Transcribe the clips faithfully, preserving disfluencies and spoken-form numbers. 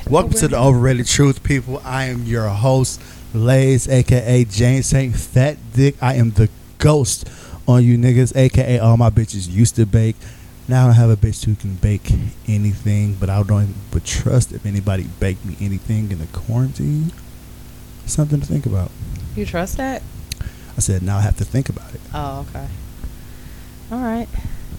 Welcome to the Overrated Truth, people. I am your host, Lays, aka James Saint Fat Dick. I am the ghost on you niggas, aka all my bitches used to bake. Now I don't have a bitch who can bake anything, but I don't but trust if anybody baked me anything in the quarantine. Something to think about. You trust that? I said now I have to think about it. Oh, okay. All right.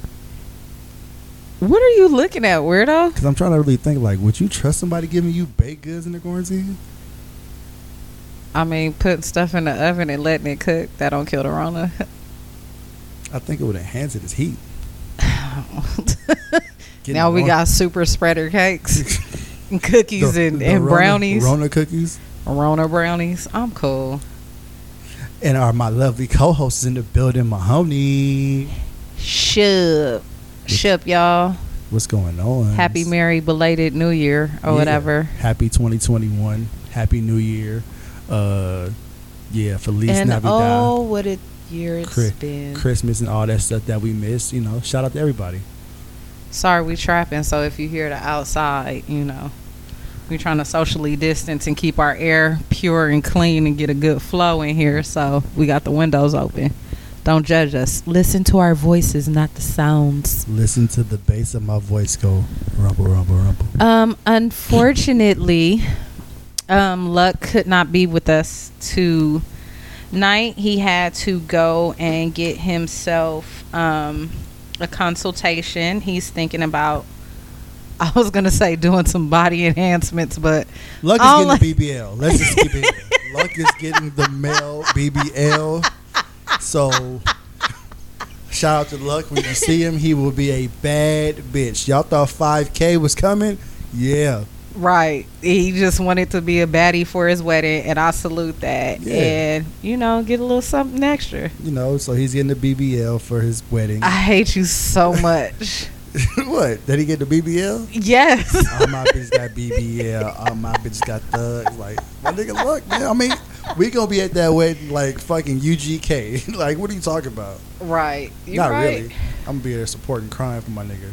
What are you looking at, weirdo? Because I'm trying to really think, like, would you trust somebody giving you baked goods in the quarantine? I mean, putting stuff in the oven and letting it cook, that don't kill the Rona. I think it would enhance it as heat. Now we got super spreader cakes and cookies the, and, the and Rona, brownies. Rona cookies. Rona brownies. I'm cool. And are my lovely co-hosts in the building, Mahoney. Shup. Shup, y'all. What's going on? Happy merry belated New Year or yeah. whatever. Happy twenty twenty-one. Happy New Year. Uh, yeah, Feliz and Navidad. Oh, what a year it's Chri- been. Christmas and all that stuff that we missed. You know, shout out to everybody. Sorry, we trapping. So if you hear the outside, you know, we trying to socially distance and keep our air pure and clean and get a good flow in here. So we got the windows open. Don't judge us. Listen to our voices, not the sounds. Listen to the bass of my voice go rumble, rumble, rumble. Um, unfortunately, um, Luck could not be with us tonight. He had to go and get himself um, a consultation. He's thinking about, I was going to say doing some body enhancements, but Luck is getting the B B L. Let's just keep it here. Luck is getting the male B B L. So, shout out to Luck. When you see him, he will be a bad bitch. Y'all thought five K was coming? Yeah. Right. He just wanted to be a baddie for his wedding, and I salute that. Yeah. And, you know, get a little something extra. You know, so he's getting the B B L for his wedding. I hate you so much. What? Did he get the B B L? Yes. All my bitches got B B L. All my bitches got thugs. Like, my nigga, look, man. I mean, we gonna be at that wedding like fucking U G K. Like, what are you talking about? Right. You're Not right. really. I'm gonna be there supporting crime for my nigga.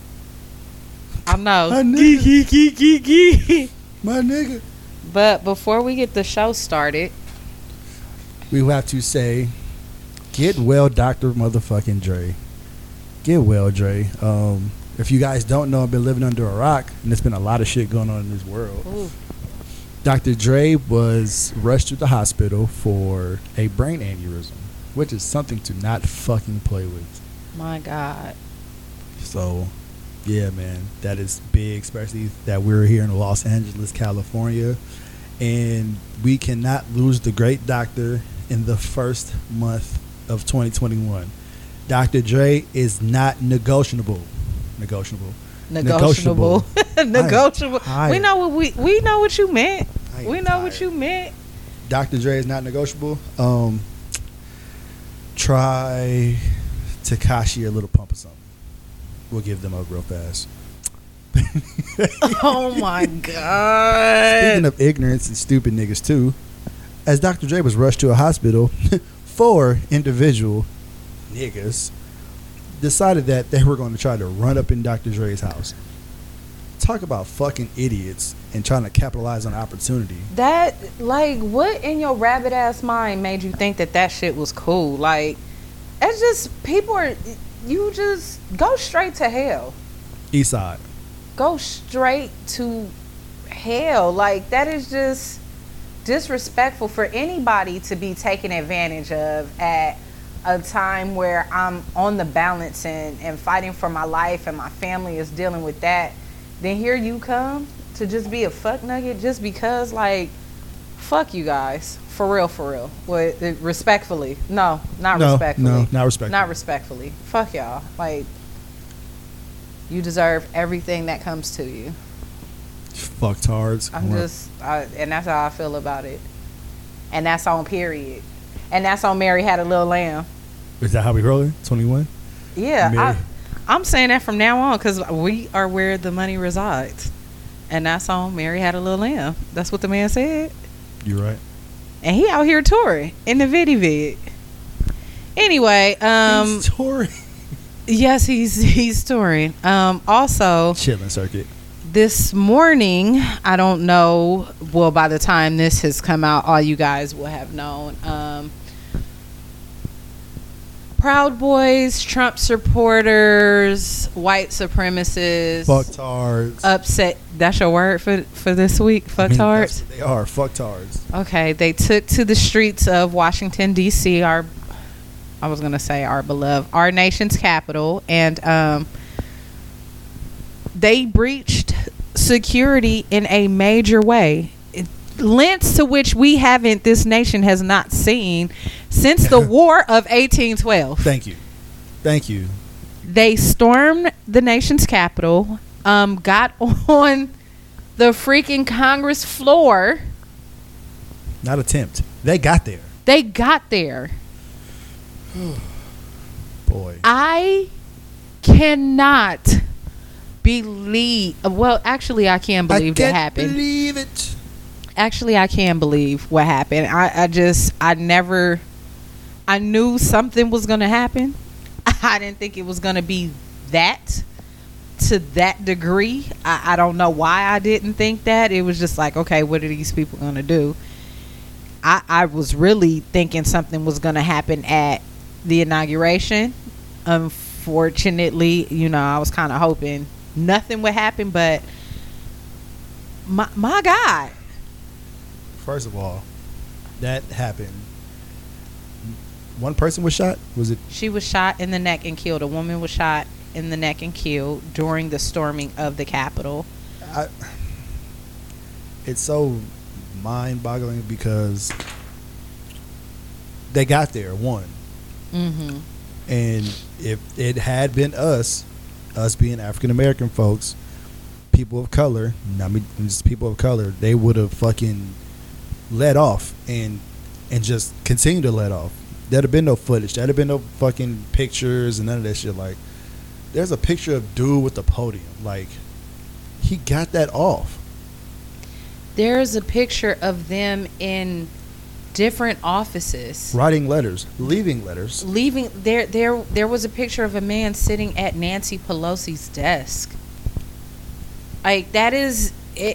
I know. My Gee, nigga. gee, gee, gee, gee. My nigga. But before we get the show started, We will have to say, get well, Doctor Motherfucking Dre. Get well, Dre. Um, if you guys don't know, I've been living under a rock, and there's been a lot of shit going on in this world. ooh, Doctor Dre was rushed to the hospital for a brain aneurysm, which is something to not fucking play with. my God. So, yeah, man, that is big, especially that we're here in Los Angeles, California, and we cannot lose the great doctor in the first month of twenty twenty-one. Doctor Dre is not negotiable. Negotiable. Negotiable. Negotiable. I am We know what we we know what you meant. I am We know what tired. you meant. Doctor Dre is not negotiable. Um, try Tekashi or Little Pump or something. We'll give them up real fast. Oh my God. Speaking of ignorance and stupid niggas too, as Doctor Dre was rushed to a hospital, four individual niggas decided that they were going to try to run up in Doctor Dre's house. Talk about fucking idiots and trying to capitalize on opportunity. That, like, what in your rabbit ass mind made you think that that shit was cool? Like, it's just, people are, you just go straight to hell. Eastside. Go straight to hell. Like, that is just disrespectful for anybody to be taken advantage of at a time where I'm on the balance and, and fighting for my life and my family is dealing with that. Then here you come to just be a fuck nugget just because, like, fuck you guys. For real, for real. Well, respectfully. No, not No, respectfully. no, not respectfully. Not respectfully. Fuck y'all. Like, you deserve everything that comes to you. Fucktards. I'm Well, just, I, and that's how I feel about it. And that's on period. And that's on Mary Had a Little Lamb. Is that how we rolling? twenty-one? Yeah, Mary. I, I'm saying that from now on because we are where the money resides. And that's on Mary Had a Little Lamb. That's what the man said. You're right. And he out here touring in the viddy vid. Anyway, um, He's touring. yes, he's he's touring. Um, also, Chilling circuit. this morning, I don't know. Well, by the time this has come out, all you guys will have known. Um, Proud Boys, Trump supporters, white supremacists, fucktards, upset. That's your word for for this week. Fucktards. I mean, that's what they are fucktards. Okay, they took to the streets of Washington D C, our, I was gonna say our beloved, our nation's capital, and um, they breached security in a major way. It, lengths to which we haven't, this nation has not seen since the War of eighteen twelve. Thank you. Thank you. They stormed the nation's capital, um, got on the freaking Congress floor. Not attempt. They got there. They got there. Boy. I cannot believe. Well, actually, I can believe I that happened. Believe it. Actually, I can believe what happened. I, I just, I never, I knew something was going to happen. I didn't think it was going to be that, to that degree. I, I don't know why I didn't think that. It was just like, okay, what are these people going to do? I, I was really thinking something was going to happen at the inauguration. Unfortunately, you know, I was kind of hoping nothing would happen, but my, my God. First of all, that happened. One person was shot? Was it? She was shot in the neck and killed. A woman was shot in the neck and killed during the storming of the Capitol. I, it's so mind-boggling because they got there, one. Mm-hmm. And if it had been us, us being African-American folks, people of color, I mean, just people of color, they would have fucking let off and and just continue to let off. There'd have been no footage. There'd have been no fucking pictures and none of that shit. Like, there's a picture of dude with the podium. Like, he got that off. There's a picture of them in different offices, writing letters, leaving letters. Leaving there there there was a picture of a man sitting at Nancy Pelosi's desk. Like, that is it.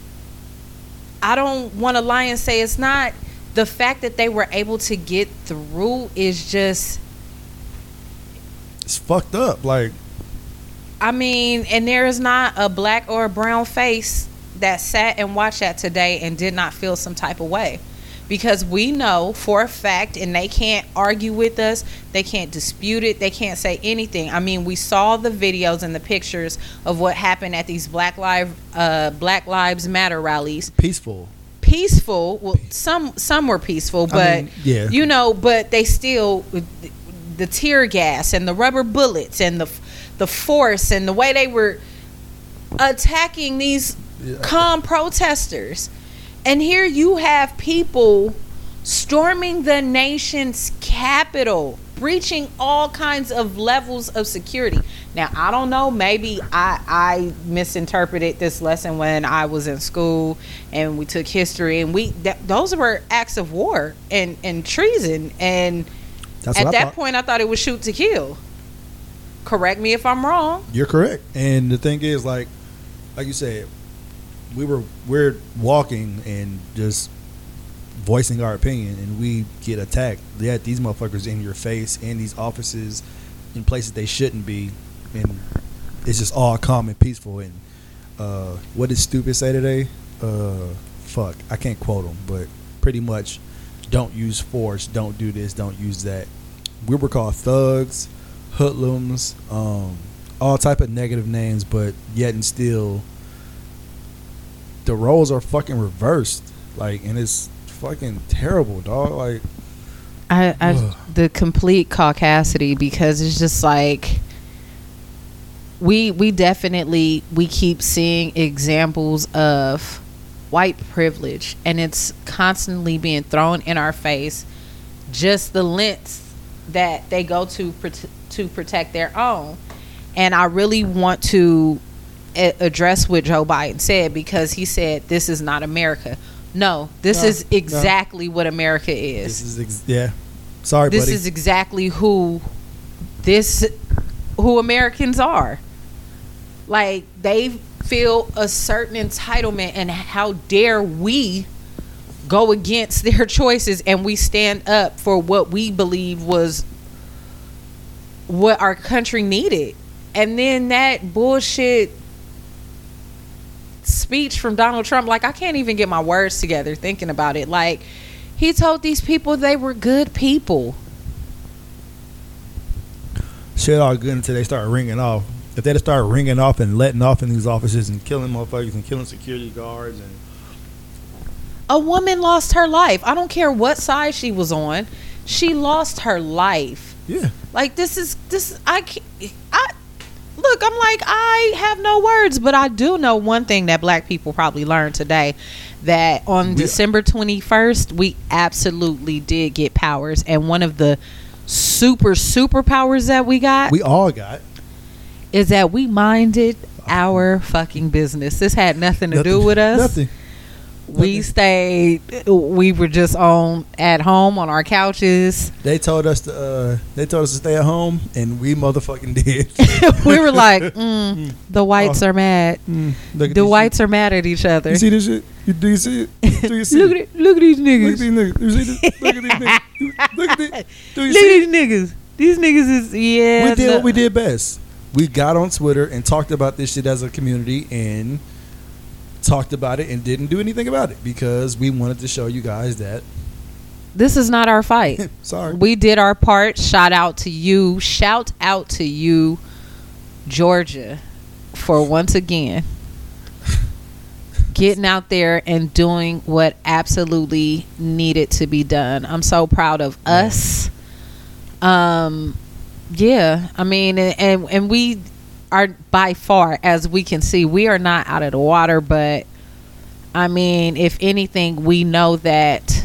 I don't want to lie and say it's not. The fact that they were able to get through is just, it's fucked up. Like, I mean, and there is not a black or a brown face that sat and watched that today and did not feel some type of way. Because we know for a fact, and they can't argue with us, they can't dispute it, they can't say anything. I mean, we saw the videos and the pictures of what happened at these Black Lives uh, Black Lives Matter rallies. Peaceful. Peaceful. Well, some some were peaceful, but I mean, yeah. you know, but they still, the tear gas and the rubber bullets and the the force and the way they were attacking these yeah. calm protesters. And here you have people storming the nation's capital, breaching all kinds of levels of security. Now, I don't know, maybe I, I misinterpreted this lesson when I was in school and we took history, and we that, those were acts of war and, and treason. And That's at what I that thought. point, I thought it was shoot to kill. Correct me if I'm wrong. You're correct. And the thing is, like, like you said, we were we're walking and just voicing our opinion, and we get attacked. Yeah, these motherfuckers in your face, in these offices, in places they shouldn't be, and it's just all calm and peaceful. And uh, what did Stupid say today? Uh, fuck, I can't quote him, but pretty much, don't use force, don't do this, don't use that. We were called thugs, hoodlums, um, all type of negative names, but yet and still, the roles are fucking reversed, like, and it's fucking terrible, dog. Like, I, I the complete caucasity, because it's just like we we definitely we keep seeing examples of white privilege, and it's constantly being thrown in our face. Just the lengths that they go to to protect their own, and I really want to address what Joe Biden said, because he said this is not America. No, this no, is exactly no. what America is. This is ex- yeah. Sorry, this buddy. is exactly who this who Americans are. Like, they've feel a certain entitlement, and how dare we go against their choices and we stand up for what we believe was what our country needed. And then that bullshit speech from Donald Trump, like I can't even get my words together thinking about it. Like he told these people they were good people. Shit all good until they start ringing off. If they'd start ringing off and letting off in these offices and killing motherfuckers and killing security guards, and a woman lost her life. I don't care what side she was on. She lost her life. Yeah. Like this is this I can't, I look, I'm like I have no words, but I do know one thing that black people probably learned today, that on we, December twenty-first we absolutely did get powers, and one of the super super powers that we got we all got is that we minded our fucking business. This had nothing to nothing, do with us. Nothing. We stayed. We were just on at home on our couches. They told us to. Uh, they told us to stay at home, and we motherfucking did. We were like, mm, the whites oh, are mad. Mm, the whites shit. Are mad at each other. You see this shit? You, do you see it? Do you see look it? At it, look at these niggas. Look at these niggas. You see this? Look at these niggas. Look at these. Do you look see at these niggas. These niggas is yeah. We did no. what we did best. We got on Twitter and talked about this shit as a community and talked about it and didn't do anything about it because we wanted to show you guys that this is not our fight. Sorry. We did our part. Shout out to you. Shout out to you, Georgia, for once again getting out there and doing what absolutely needed to be done. I'm so proud of us. Um, yeah, I mean, and and we are by far, as we can see, we are not out of the water. But I mean, if anything, we know that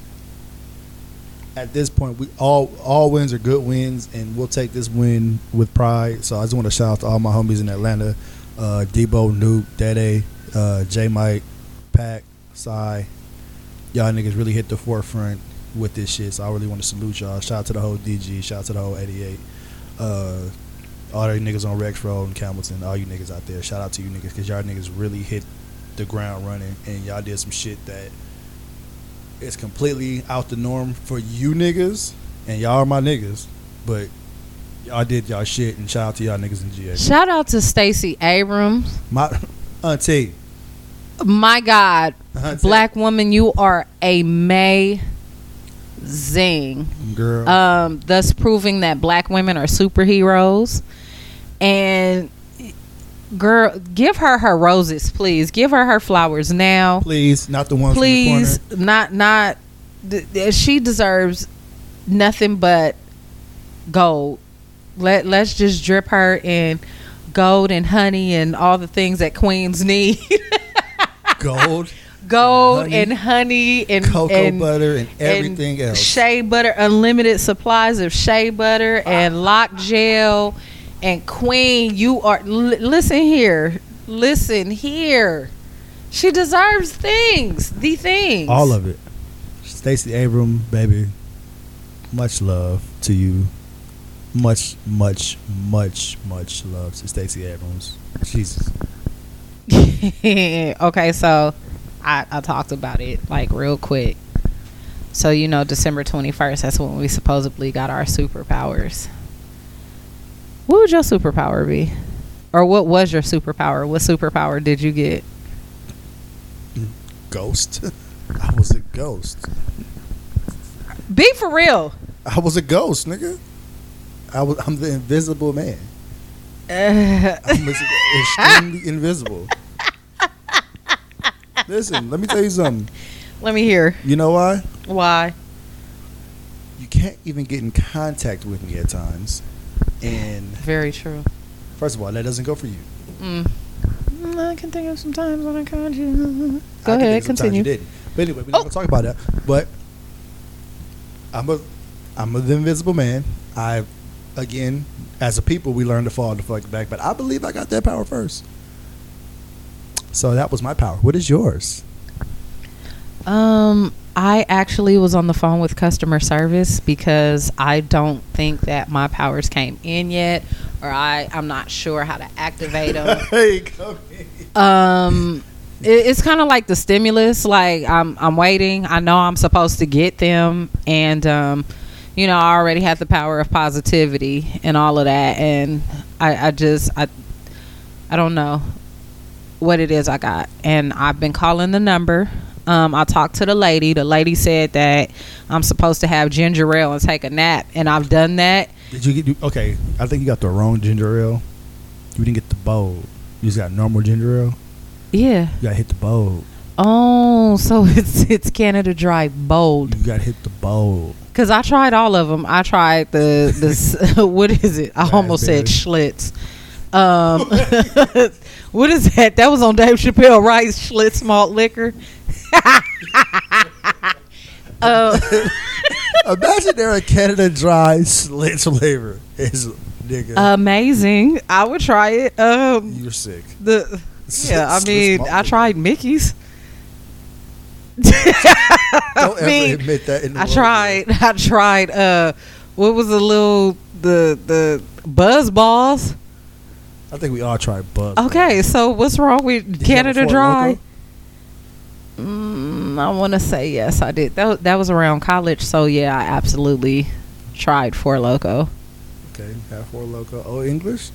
at this point, we all all wins are good wins, and we'll take this win with pride. So I just want to shout out to all my homies in Atlanta, uh, Debo, Nuke, Dede, uh, J Mike, Pac, Psy. Y'all niggas really hit the forefront with this shit. So I really want to salute y'all. Shout out to the whole D G. Shout out to the whole eighty-eight. Uh, all the niggas on Rex Road and Campbellton. All you niggas out there. Shout out to you niggas because y'all niggas really hit the ground running, and y'all did some shit that is completely out the norm for you niggas, and y'all are my niggas, but y'all did y'all shit, and shout out to y'all niggas in G A. Shout out to Stacey Abrams, my auntie. My God, auntie. Black woman, you are amazing, girl. Um, thus proving that black women are superheroes. And girl, give her her roses, please. Give her her flowers now, please. Not the ones please. From the corner. Not not. Th- th- she deserves nothing but gold. Let let's just drip her in gold and honey and all the things that queens need. Gold, gold honey, and honey and cocoa and, butter and everything and else. Shea butter, unlimited supplies of shea butter and lock gel. And queen, you are. L- listen here, listen here. She deserves things, the things, all of it. Stacey Abrams, baby, much love to you. Much, much, much, much love to Stacey Abrams. Jesus. Okay, so I, I talked about it like real quick. So you know, December twenty-first, that's when we supposedly got our superpowers. What would your superpower be? Or what was your superpower? What superpower did you get? Ghost. I was a ghost. Be for real. I was a ghost, nigga. I was. I'm the invisible man. Uh. I'm extremely invisible. Listen, let me tell you something. Let me hear. You know why? Why? You can't even get in contact with me at times. And very true. First of all, that doesn't go for you. Mm. I can think of some times when I called you. Go I ahead, continue. You didn't. But anyway, we're not oh. gonna talk about that. But I'm a, I'm a, the invisible man. I, again, as a people, we learn to fall the fuck back. But I believe I got that power first. So that was my power. What is yours? Um. I actually was on the phone with customer service because I don't think that my powers came in yet, or I I'm not sure how to activate them. Hey, come here. Um, it, it's kind of like the stimulus. Like I'm I'm waiting. I know I'm supposed to get them, and um, you know, I already have the power of positivity and all of that, and I I just I I don't know what it is I got, and I've been calling the number. Um, I talked to the lady. The lady said that I'm supposed to have ginger ale and take a nap, and I've done that. Did you get? Okay, I think you got the wrong ginger ale. You didn't get the bold. You just got normal ginger ale. Yeah. You gotta hit the bold. Oh, so it's it's Canada Dry Bold. You gotta hit the bold. Cause I tried all of them. I tried the this. What is it? I almost said Schlitz. Um, what is that? That was on Dave Chappelle, right? Schlitz malt liquor. uh, Imagine they're a Canada Dry Schlitz flavor. Is nigga amazing. I would try it. Um, You're sick. The yeah, I mean, I tried Mickey's. Don't I ever mean, admit that. In the I world, tried. man. I tried. Uh, what was the little the the Buzz Balls? I think we all tried Buzz. Okay, so what's wrong with Did you Canada have a Four Dry? Loko? Mm, I want to say yes, I did. That that was around college, so yeah, I absolutely tried Four Loko. Okay, have Four Loko. Oh, English.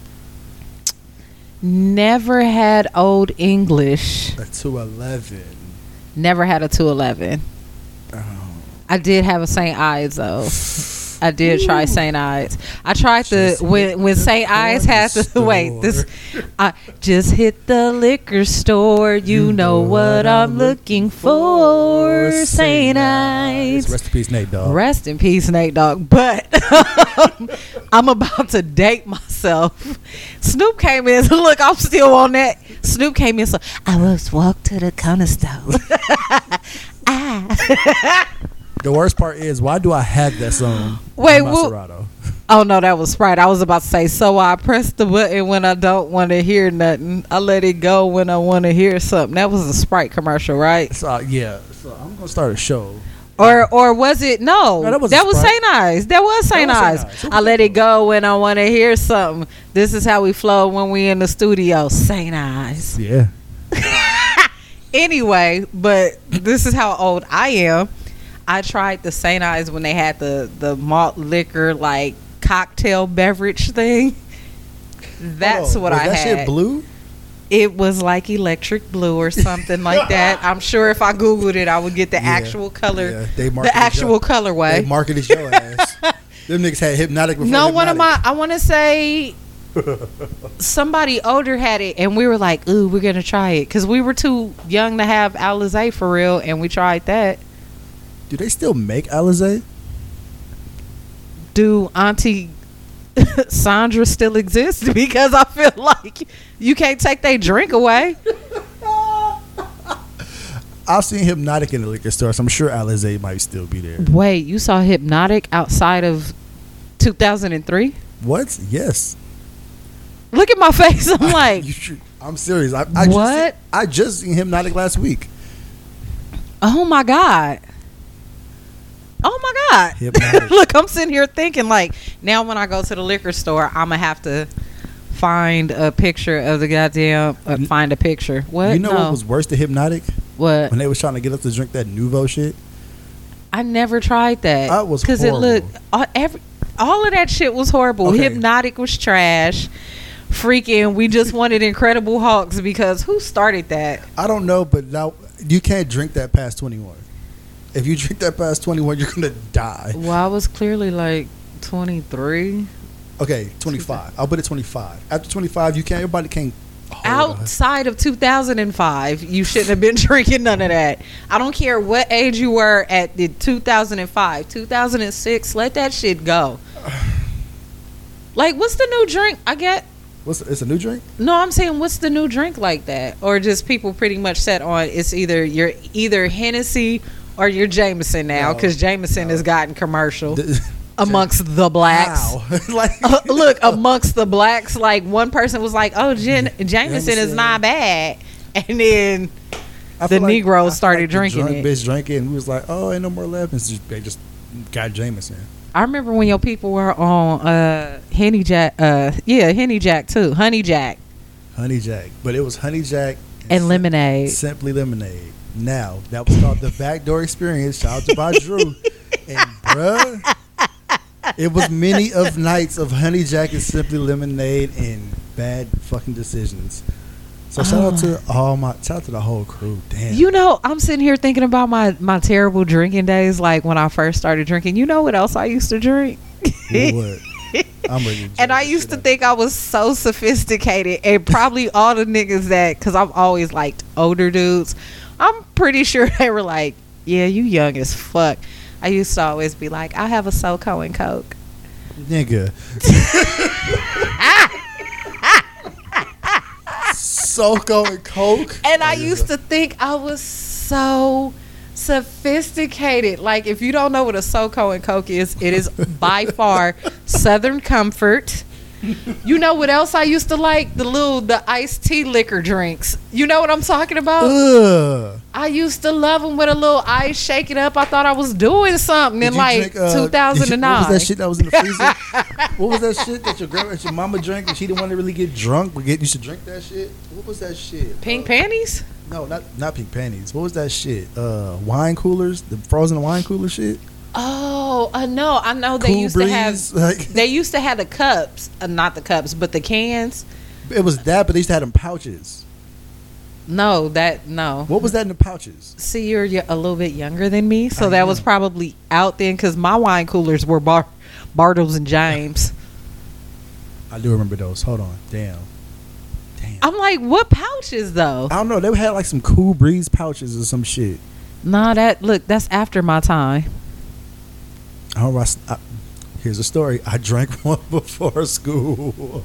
Never had Old English. A two eleven. Never had a two eleven. Oh. I did have a Saint Ives though. I did try Saint Ives. I tried the Just when hit when the Saint Ives had corner to wait. store. This I just hit the liquor store. You, You know, know what I'm looking for. Saint Ives. Rest in peace, Nate Dogg. Rest in peace, Nate Dogg. But I'm about to date myself. Snoop came in. Look, I'm still on that. Snoop came in. So I was walk to the corner store. ah. The worst part is, why do I have that song? Wait, on who- Maserati? Oh no, that was Sprite. I was about to say. So I press the button when I don't want to hear nothing. I let it go when I want to hear something. That was a Sprite commercial, right? So yeah, so I'm gonna start a show. Or or was it no? No, that was that a was Sprite. Saint Ives. That was Saint was Saint Ives. Ives. Who I was let that it go when I want to hear something. This is how we flow when we in the studio. Saint Ives. Yeah. Anyway, but this is how old I am. I tried the Saint Ives when they had the the malt liquor like cocktail beverage thing. That's Oh, what was I that had. shit blue? It was like electric blue or something like that. I'm sure if I googled it, I would get the Yeah. actual color, Yeah, they the marketed actual your- colorway. They marketed your ass. Them niggas had Hypnotic before No, one of my, Hypnotic. I want to say somebody older had it, and we were like, ooh, we're going to try it. Because we were too young to have Alizé for real, and we tried that. Do they still make Alizé? Do Auntie Sandra still exist? Because I feel like you can't take their drink away. I've seen Hypnotic in the liquor store, so I'm sure Alizé might still be there. Wait, you saw Hypnotic outside of two thousand three? What? Yes. Look at my face. I'm like, You should- I'm serious. I, I What? Just, I just seen Hypnotic last week. oh my God. Oh my God. Hypnotic. Look, I'm sitting here thinking like, now when I go to the liquor store, I'm going to have to find a picture of the goddamn, uh, find a picture. What? You know no. what was worse than Hypnotic? What? When they was trying to get us to drink that Nouveau shit. I never tried that. That was Because it horrible. looked, all, every, all of that shit was horrible. Okay. Hypnotic was trash. Freaking, we just wanted Incredible Hulks because who started that? I don't know, but now you can't drink that past twenty-one. If you drink that past twenty-one, you're gonna die. Well, I was clearly like twenty-three. Okay, twenty-five. I'll put it twenty-five. After twenty-five, you can't. Everybody can't. hold us. Outside of two thousand five, you shouldn't have been drinking none of that. I don't care what age you were at the two thousand five, two thousand six, let that shit go. Like, what's the new drink I get? What's it's a new drink? No, I'm saying what's the new drink like that? Or just people pretty much set on it's either you're either Hennessy or you're Jameson now No, because Jameson no. has gotten commercial The- amongst the blacks. How? like, Uh, look, amongst the blacks, like one person was like, "Oh, Jen- Jameson is Jameson. not bad," and then I the feel like- Negroes I feel started like the drinking drunk it. Bitch drinking, and we was like, "Oh, ain't no more lemons." Just- They just got Jameson. I remember when your people were on uh, Henny Jack. Uh, yeah, Henny Jack too. Honey Jack. Honey Jack, but it was Honey Jack and Sim- lemonade. Simply Lemonade. Now that was called the Backdoor Experience. Shout out to By Drew and bruh. It was many of nights of Honey Jack and Simply Lemonade and bad fucking decisions. So shout out to all my shout out to the whole crew. Damn. You know, I'm sitting here thinking about my my terrible drinking days, like when I first started drinking. You know what else I used to drink? What? I'm ready to And I this used shit to up. think I was so sophisticated, and probably all the niggas that, because I've always liked older dudes, I'm pretty sure they were like, yeah, you young as fuck. I used to always be like, I have a SoCo and Coke. Nigga. SoCo and Coke. And I Oh, used to think I was so sophisticated. Like, if you don't know what a SoCo and Coke is, it is by far Southern Comfort. You know what else I used to like? The little, the iced tea liquor drinks. You know what I'm talking about? Ugh. I used to love them with a little ice, shake it up. I thought I was doing something Did in you like drink, uh, two thousand nine. What was that shit that was in the freezer? What was that shit that your grandma, that your mama drank and she didn't want to really get drunk but get used to drink that shit? What was that shit? Pink Uh, panties? No, not not pink panties. What was that shit? Uh, wine coolers, the frozen wine cooler shit. Oh, uh, no. I know they Cool used Breeze, to have. like They used to have the cups, uh, not the cups, but the cans. it was that, but they used to have them pouches. No, that no. What was that in the pouches? See, you're, you're a little bit younger than me, so I that was know. probably out then because my wine coolers were Bar- Bartles and James. I do remember those. Hold on, damn, damn. I'm like, what pouches though? I don't know. They had like some Cool Breeze pouches or some shit. Nah, that look, that's after my time. I don't know. I, I, here's a story. I drank one before school.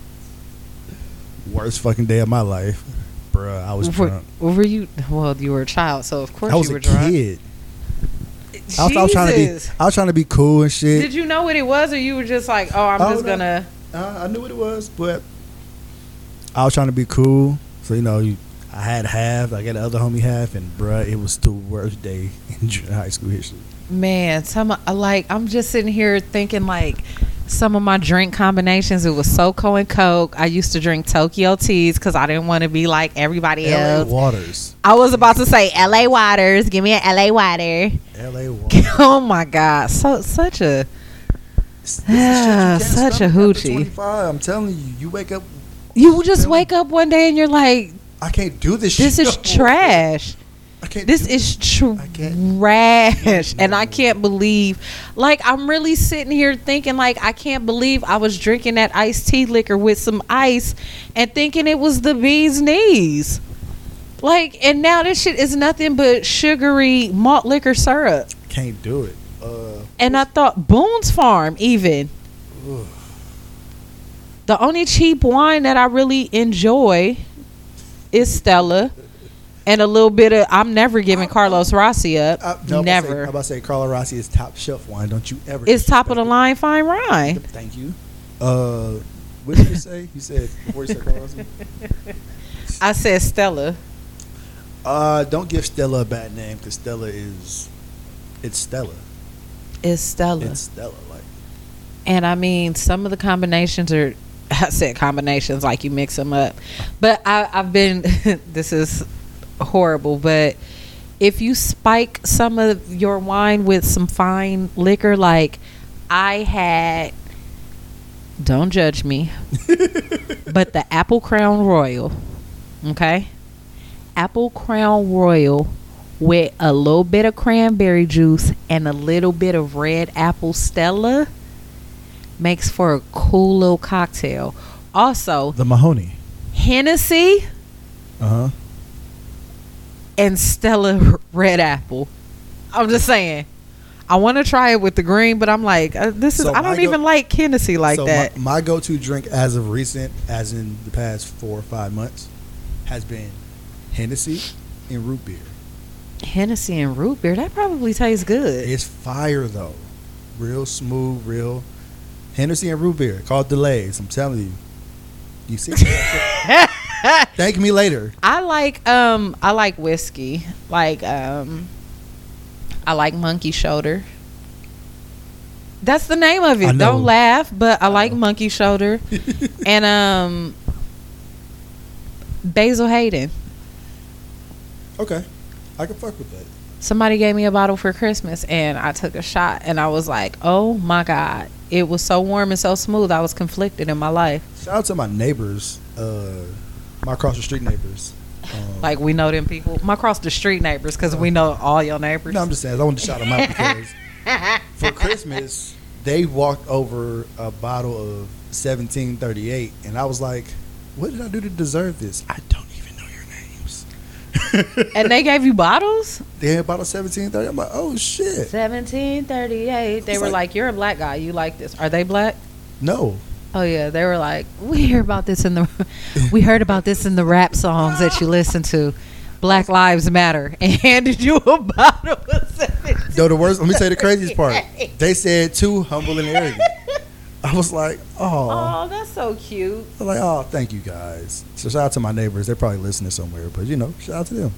Worst fucking day of my life, bruh. I was Were, drunk. were you? Well, you were a child, so of course I was you were a drunk. kid. I was, I was trying to be. Jesus. I was trying to be cool and shit. Did you know what it was, or you were just like, oh, I'm Oh, just no. gonna? Uh, I knew what it was, but I was trying to be cool. So you know, you, I had half. I got the other homie half, and bruh, it was the worst day in junior high school history. Man, some uh, like I'm just sitting here thinking like some of my drink combinations. It was SoCo and Coke. I used to drink Tokyo teas because I didn't want to be like everybody L A else. Waters. I was about to say L A Waters. Give me an L A water. L A Waters. Oh my God, so such a This is shit you can't Such a stomach after hoochie. twenty-five. I'm telling you, you wake up. you just wake up one day and you're like, I can't do this. this shit is no more. trash. I can't. This do is I can't- trash. And I can't believe, like, I'm really sitting here thinking, like, I can't believe I was drinking that iced tea liquor with some ice and thinking it was the bee's knees. Like, and now this shit is nothing but sugary malt liquor syrup. Can't do it. Uh, And I thought Boone's Farm, even. ugh. The only cheap wine that I really enjoy is Stella. And a little bit of, I'm never giving Carlos Rossi up. I, no, I'm never. About to say, I'm about to say Carlo Rossi is top shelf wine. Don't you ever? It's top of the disrespect line fine wine. it. Thank you. Uh, what did you say? You said before you said Carlo Rossi. I said Stella. Uh, don't give Stella a bad name because Stella is, it's Stella. It's Stella. It's Stella. Like And I mean, some of the combinations are, I said combinations like you mix them up. But I, I've been, this is horrible, but if you spike some of your wine with some fine liquor, like I had, don't judge me, but the Apple Crown Royal, okay? Apple Crown Royal with a little bit of cranberry juice and a little bit of red apple Stella makes for a cool little cocktail. Also, the Mahoney. Hennessy Uh huh. and Stella Red Apple. I'm just saying. I want to try it with the green, but I'm like, uh, this is. So I don't my go- even like Hennessy like so that. My, my go-to drink as of recent, as in the past four or five months, has been Hennessy and root beer. Hennessy and root beer. That probably tastes good. It's fire though, real smooth, real Hennessy and root beer. Called Delays. I'm telling you. You see? Thank me later. I like um I like whiskey. Like um I like Monkey Shoulder. That's the name of I it. know. Don't laugh, but I, I like know. Monkey Shoulder and um Basil Hayden. Okay, I can fuck with that. Somebody gave me a bottle for Christmas and I took a shot and I was like, oh my God. It was so warm and so smooth. I was conflicted in my life. Shout out to my neighbors, uh, my across the street neighbors. Um, Like, we know them people. My across the street neighbors, because we know all your neighbors. no, I'm just saying. I wanted to shout them out because for Christmas they walked over a bottle of seventeen thirty-eight, and I was like, "What did I do to deserve this?" I don't even know your names. And they gave you bottles? They had a bottle of seventeen thirty. I'm like, "Oh shit!" seventeen thirty-eight. They It's were like- like, you're a black guy. You like this. Are they black? No, Oh, yeah. They were like, we hear about this in the, we heard about this in the rap songs that you listen to. Black Lives Matter. And handed you a bottle of seventeen. no. The worst. Let me tell you the craziest part. They said too humble and arrogant. I was like, "Oh." Oh, that's so cute. I'm like, "Oh, thank you guys." So shout out to my neighbors. They're probably listening somewhere, but you know, shout out to them.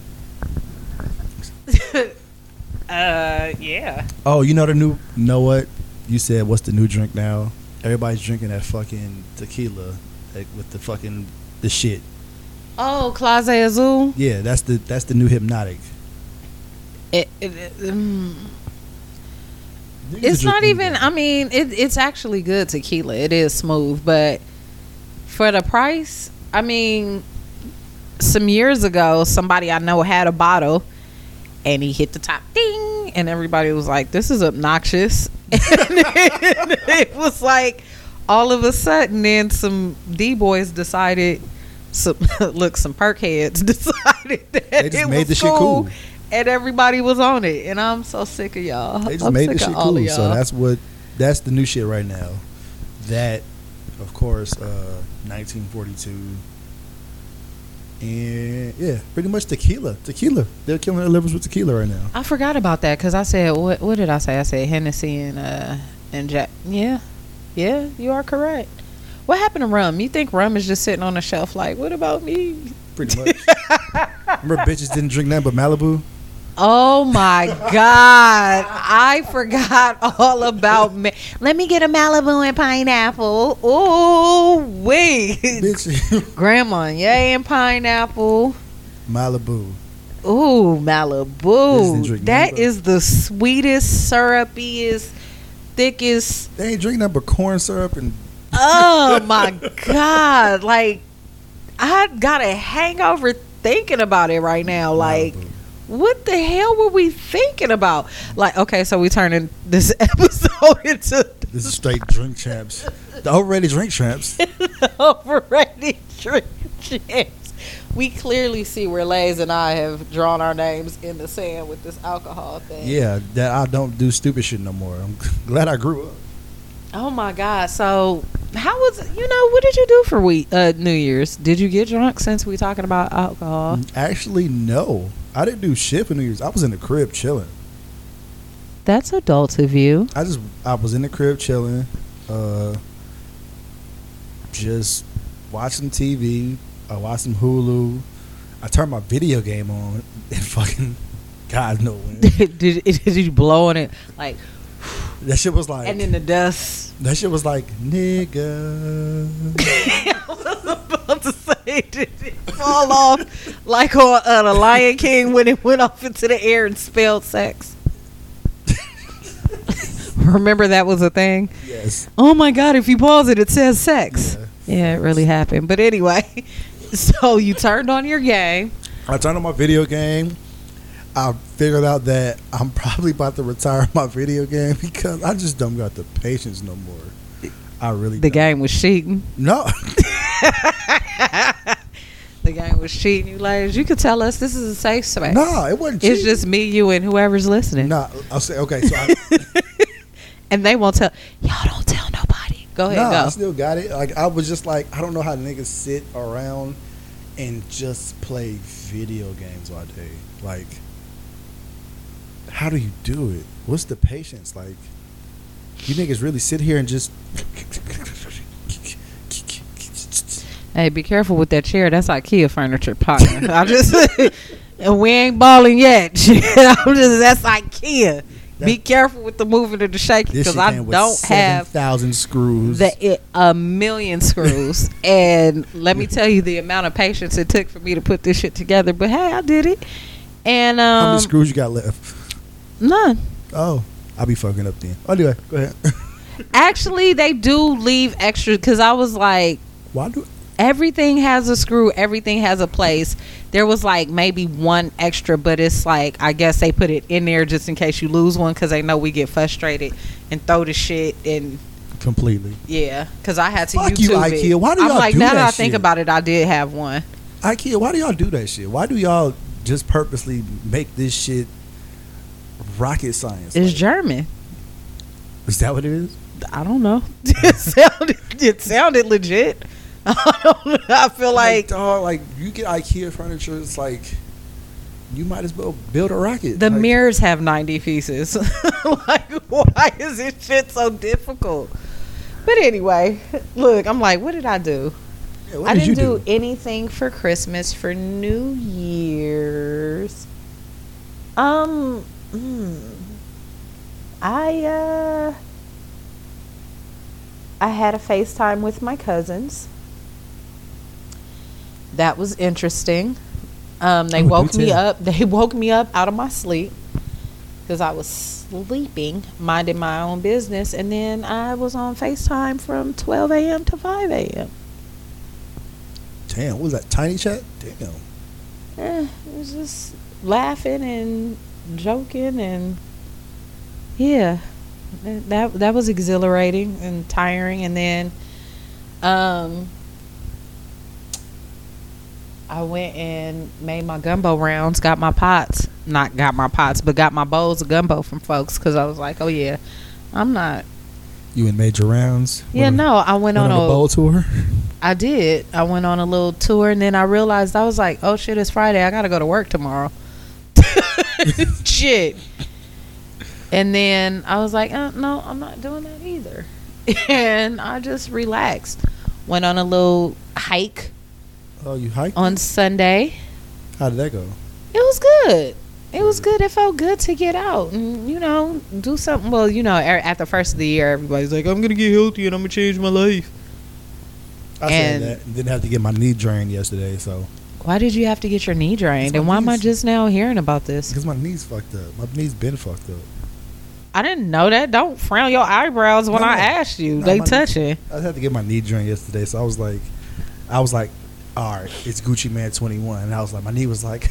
uh, yeah. Oh, you know the new. You know what? You said what's the new drink now? Everybody's drinking that fucking tequila, like with the fucking the shit. Oh, Clase Azul. Yeah, that's the that's the new hypnotic. It, it, it, mm. Niggas It's drink not even. anything. I mean, it, it's actually good tequila. It is smooth, but for the price, I mean, some years ago, somebody I know had a bottle, and he hit the top, ding, and everybody was like, "This is obnoxious." And then it was like, all of a sudden, then some D boys decided, some look, some perk heads decided that They just it made was the shit cool. cool. And everybody was on it, and I'm so sick of y'all. They just I'm made sick the of shit all of cool. y'all. So that's what that's the new shit right now. That, of course, uh, nineteen forty-two, and yeah, pretty much tequila. Tequila. They're killing their livers with tequila right now. I forgot about that because I said, what? What did I say? I said Hennessy and uh and Jack. Yeah, yeah, you are correct. What happened to rum? You think rum is just sitting on the shelf? Like, what about me? Pretty much. Remember, bitches didn't drink nothing but Malibu. Oh my God. I forgot all about me. Let me get a Malibu and pineapple. Oh, wait. Bitch, Grandma, yay, and pineapple. Malibu. Ooh, Bitches didn't Malibu. drink That nothing. is the sweetest, syrupiest, thickest. They ain't drink nothing but corn syrup and Oh my God. Like, I got a hangover thinking about it right now. Like, Malibu. what the hell were we thinking about? Like, okay, so we turning this episode into This is straight drink champs. The overrated drink champs. overrated drink champs. We clearly see where Lays and I have drawn our names in the sand with this alcohol thing. Yeah, that I don't do stupid shit no more. I'm glad I grew up. Oh my God. So how was, you know, what did you do for week, uh, New Year's? Did you get drunk since we talking about alcohol? Actually, no. I didn't do shit for New Year's. I was in the crib chilling. That's adult of you. I just I was in the crib chilling, uh, just watching T V. I watched some Hulu. I turned my video game on and fucking God know when. did, did, did you blow on it? Like, That shit was like and in the dust. that shit was like nigga. I was about to say, did it fall off like on uh, the Lion King when it went off into the air and spelled sex? Remember that was a thing? Yes. Oh my God, if you pause it, it says sex. Yeah. Yeah, it really happened. But anyway, so you turned on your game. I turned on my video game. I figured out that I'm probably about to retire my video game because I just don't got the patience no more. I really The don't. game was cheating. No. The game was cheating. You ladies, you could tell us this is a safe space. No, it wasn't It's cheating. just me, you, and whoever's listening. No, I'll say okay. So I, And they won't tell. Y'all don't tell nobody. Go ahead, no, I go. still got it. Like I was just like, I don't know how niggas sit around and just play video games all day. Like, how do you do it? What's the patience? Like, you niggas really sit here and just. Hey, be careful with that chair. That's IKEA furniture, partner. I just, and we ain't balling yet. I'm just, that's IKEA. Be careful with the moving and the shaking This because shit I came with don't have thousand screws. the it, a million screws. And let me tell you the amount of patience it took for me to put this shit together. But hey, I did it. And um, How many screws you got left? None. Oh, I'll be fucking up then. Anyway, go ahead. Actually, they do leave extra because I was like, Why do? everything has a screw, everything has a place. There was like maybe one extra, but it's like I guess they put it in there just in case you lose one because they know we get frustrated and throw the shit and Completely. yeah. Because I had to Fuck YouTube you, it. IKEA. Why do I'm y'all like do now that that I think shit? about it, I did have one. IKEA, why do y'all do that shit? Why do y'all just purposely make this shit rocket science? It's Like, German. is that what it is? I don't know. It sounded it sounded legit. I don't know. I feel like dog, like you get IKEA furniture, it's like you might as well build a rocket. the like, mirrors have ninety pieces. Like, why is this shit so difficult? But anyway, look, I'm like, what did I do? yeah, what I did didn't you do, anything for Christmas. For New Year's, um, mm, I uh, I had a FaceTime with my cousins. That was interesting. Um, they Oh, do woke me tell. up. They woke me up out of my sleep because I was sleeping, minding my own business, and then I was on FaceTime from twelve a.m. to five a.m. Damn, what was that? Tiny chat? Damn. Eh, it was just laughing and joking, and yeah, that that was exhilarating and tiring. And then, um, I went and made my gumbo rounds. Got my pots, not got my pots, but got my bowls of gumbo from folks because I was like, oh yeah, I'm not. You in major rounds? Yeah, Went no, I went on, on, went on a. a bowl tour. I did. I went on a little tour, and then I realized I was like, "Oh shit, it's Friday. I gotta go to work tomorrow." Shit. And then I was like, uh, "No, I'm not doing that either." And I just relaxed. Went on a little hike Oh, you hiked? on Sunday. How did that go? It was good. It was good. It felt good to get out and, you know, do something. Well, you know, er- at the first of the year, everybody's like, "I'm gonna get healthy and I'm gonna change my life." I And- said that. And didn't have to get my knee drained yesterday, so Why did you have to get your knee drained? It's my And why am I knees. just now hearing about this? because my knee's fucked up. My knee's been fucked up. I didn't know that. Don't frown your eyebrows when No, I no. asked you. No, they my- touching. I had to get my knee drained yesterday, so I was like, I was like, all right, it's Gucci Man twenty-one, and I was like, my knee was like,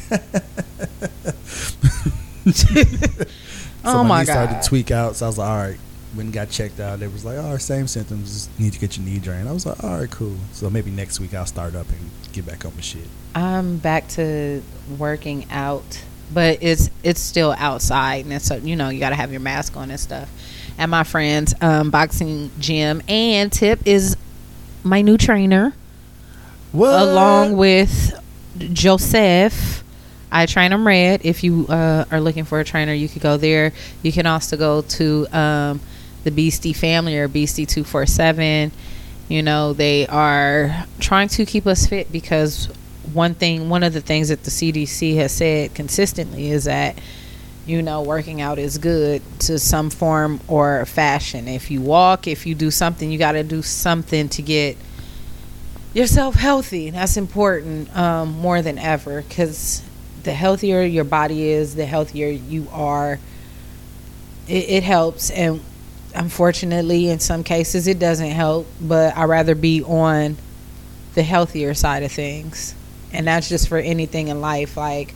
so Oh my knee started God. to tweak out. So I was like, all right. When got checked out, they was like, all right, same symptoms. Just need to get your knee drained. I was like, all right, cool. So maybe next week I'll start up and get back on my shit. I'm back to working out, but it's it's still outside, and it's, you know, you got to have your mask on and stuff. At my friend's um, boxing gym, and Tip is my new trainer, What? along with Joseph. I train him red. If you uh, are looking for a trainer, you could go there. You can also go to um, the Beastie family or Beastie two forty-seven. You know, they are trying to keep us fit because one thing, one of the things that the C D C has said consistently is that, you know, working out is good to some form or fashion. If you walk, if you do something, you got to do something to get yourself healthy. That's important, um, more than ever, because the healthier your body is, the healthier you are. It, it helps, and unfortunately, in some cases, it doesn't help. But I rather be on the healthier side of things, and that's just for anything in life. Like,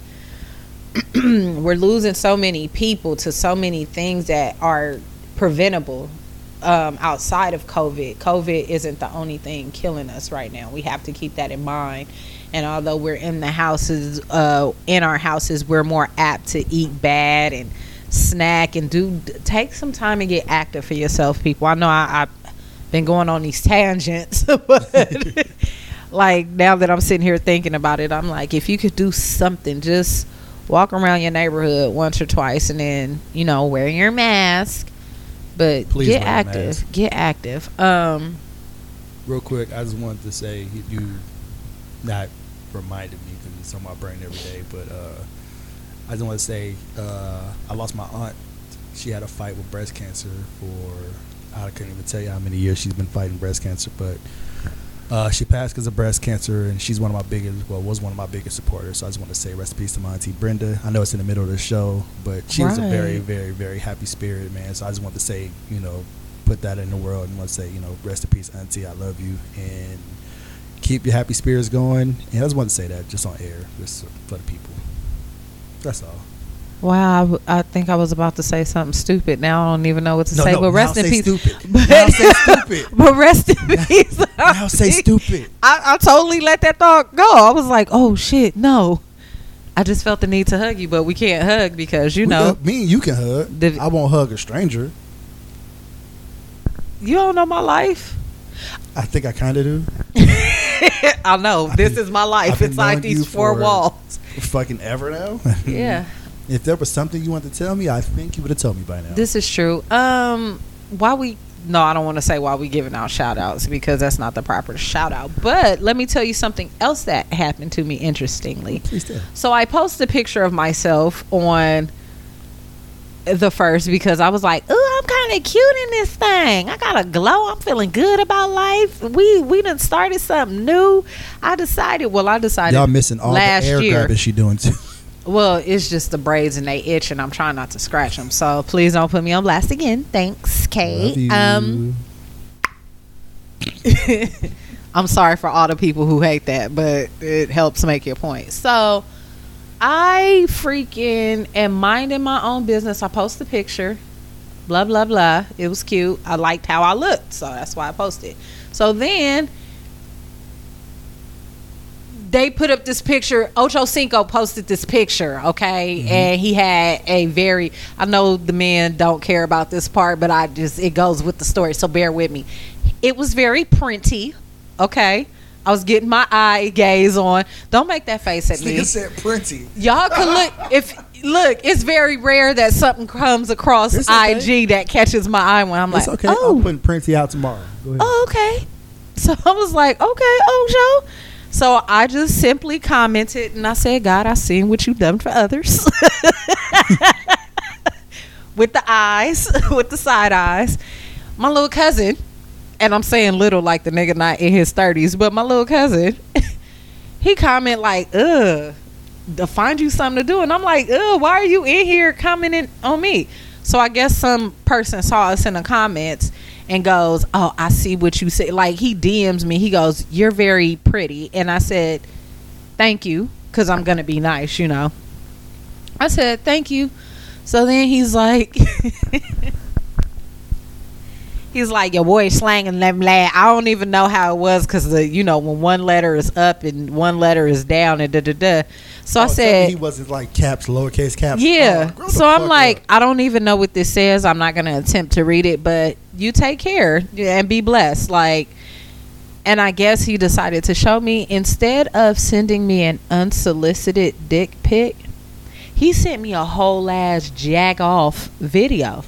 we're losing so many people to so many things that are preventable. Um, outside of COVID, COVID isn't the only thing killing us right now. We have to keep that in mind. And although we're in the houses, uh, in our houses, we're more apt to eat bad and snack and do. Take some time and get active for yourself, people. I know I, I've been going on these tangents, but like now that I'm sitting here thinking about it, I'm like, if you could do something, just walk around your neighborhood once or twice, and then, you know, wear your mask. But Please get wear a active. mask. Get active. Um, Real quick, I just wanted to say you not reminded me because it's on my brain every day, but uh, I just want to say uh, I lost my aunt she had a fight with breast cancer for, I couldn't even tell you how many years she's been fighting breast cancer, but uh, she passed because of breast cancer, and she's one of my biggest, well, was one of my biggest supporters. So I just want to say rest in peace to my auntie Brenda. I know it's in the middle of the show, but she was a very, Right. very, very happy spirit, man. So I just want to say, you know, put that in the world and want to say, you know, rest in peace, auntie. I love you, and keep your happy spirits going. And I just want to say that just on air, just for the people. That's all. Wow, I, w- I think I was about to say something stupid. Now I don't even know what to No, say. no, but rest now in say peace. stupid. But, Now say stupid. but rest in peace. Now say stupid. I, I totally let that thought go. I was like, oh shit, no. I just felt the need to hug you, but we can't hug because you We know can- me and you can hug. The- I won't hug a stranger. you don't know my life. I think I kind of do. I know I've this been- is my life I've been inside knowing these you four for- walls. Fucking ever now. Yeah, If there was something you wanted to tell me, I think you would have told me by now. this is true. Um, why we? No, I don't want to say why we giving out shout outs because that's not the proper shout out. But let me tell you something else that happened to me interestingly. Please tell. So I posted a picture of myself on the first because I was like, "Ooh, I'm kind of cute in this thing. I got a glow. I'm feeling good about life. We we done started something new." I decided. Well, I decided Y'all missing all last the air year. grabbing she doing too. Well, it's just the braids and they itch, and I'm trying not to scratch them. So please don't put me on blast again. Thanks, Love Kate. you. Um, I'm sorry for all the people who hate that, but it helps make your point. So I freaking am minding my own business. I post a picture, blah, blah, blah. It was cute. I liked how I looked, so that's why I posted. So then they put up this picture. Ocho Cinco posted this picture, okay? Mm-hmm. And he had a very, I know the men don't care about this part, but I just, it goes with the story, so bear with me. It was very printy, okay? I was getting my eye gaze on. Don't make that face at This me. nigga said printy. Y'all can look, if, look, it's very rare that something comes across It's okay. I G that catches my eye when I'm It's like, okay. oh, I'm putting printy out tomorrow. Go ahead. oh, okay. So I was like, okay, Ojo. So I just simply commented and I said, God, I seen what you done for others. With the eyes, with the side eyes. My little cousin, and I'm saying little like the nigga not in his thirties, but my little cousin, he comment like, ugh, to find you something to do. And I'm like, ugh, why are you in here commenting on me? So I guess some person saw us in the comments and goes, oh, I see what you said. Like, he D Ms me. He goes, you're very pretty. And I said, thank you, because I'm going to be nice, you know. I said, thank you. So then he's like, he's like, your boy slanging them lad. I don't even know how it was because, the you know, when one letter is up and one letter is down and da-da-da. So Oh, I tell me said, he wasn't like caps, lowercase caps. yeah. Oh, grow the So I'm fuck like, up. I don't even know what this says. I'm not going to attempt to read it, but you take care and be blessed. Like, and I guess he decided to show me, instead of sending me an unsolicited dick pic, he sent me a whole ass jack off video.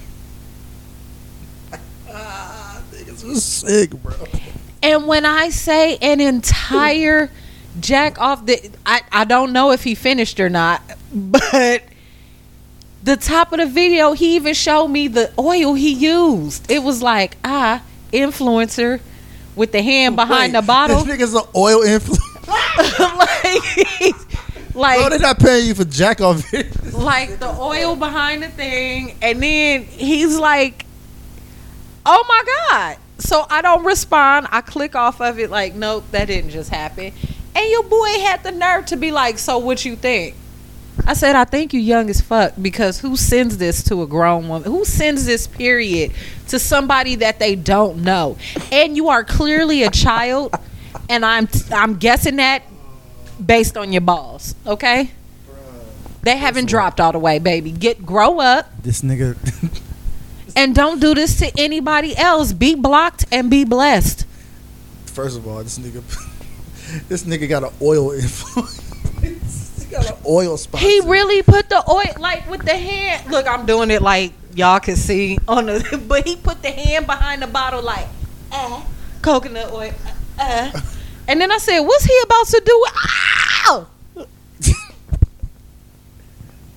Ah, niggas was sick, bro. And when I say an entire jack off, the I, I don't know if he finished or not, but the top of the video, he even showed me the oil he used. It was like, ah, influencer with the hand behind Wait, the bottle. This nigga's an oil influencer. like, like, Bro, they're not paying you for jack off videos. like the oil behind the thing, and then he's like, oh my God. So I don't respond. I click off of it like, nope, that didn't just happen. And your boy had the nerve to be like, so what you think? I said, I think you young as fuck, because who sends this to a grown woman? Who sends this period to somebody that they don't know? And you are clearly a child, and I'm I'm guessing that based on your balls, okay? They haven't dropped all the way, baby. Get grow up. This nigga. And don't do this to anybody else. Be blocked and be blessed. First of all, this nigga, this nigga got an oil influence. He got an oil spot. He really put the oil, like with the hand. Look, I'm doing it like y'all can see on the, but he put the hand behind the bottle like, uh, coconut oil, uh. And then I said, what's he about to do? Ow!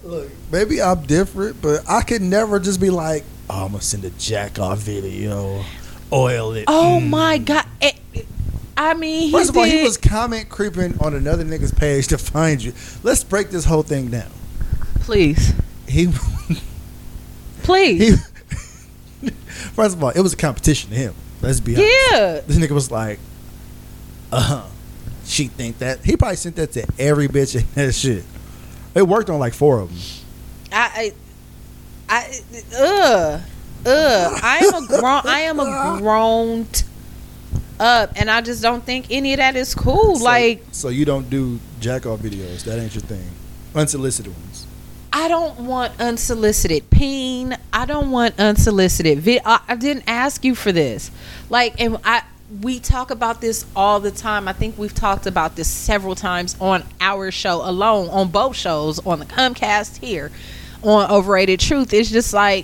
Look, maybe I'm different, but I could never just be like, oh, I'm gonna send a jack off video, oil it. Oh mm. my god! It, it- I mean, he First of all, he did- was comment creeping on another nigga's page to find you. Let's break this whole thing down. Please, He, please. he. First of all, it was a competition to him. Let's be honest. Yeah. This nigga was like, uh huh. She think that he probably sent that to every bitch in that shit. It worked on like four of them. I, I, I, ugh, ugh. I am a grown. I am a grown up, and I just don't think any of that is cool. So, like, so you don't do jack off videos. That ain't your thing. Unsolicited ones. I don't want unsolicited peen. I don't want unsolicited vid. I, I didn't ask you for this. Like, and I. We talk about this all the time. I think we've talked about this several times on our show alone, on both shows, on the Comcast here, on Overrated Truth. It's just like,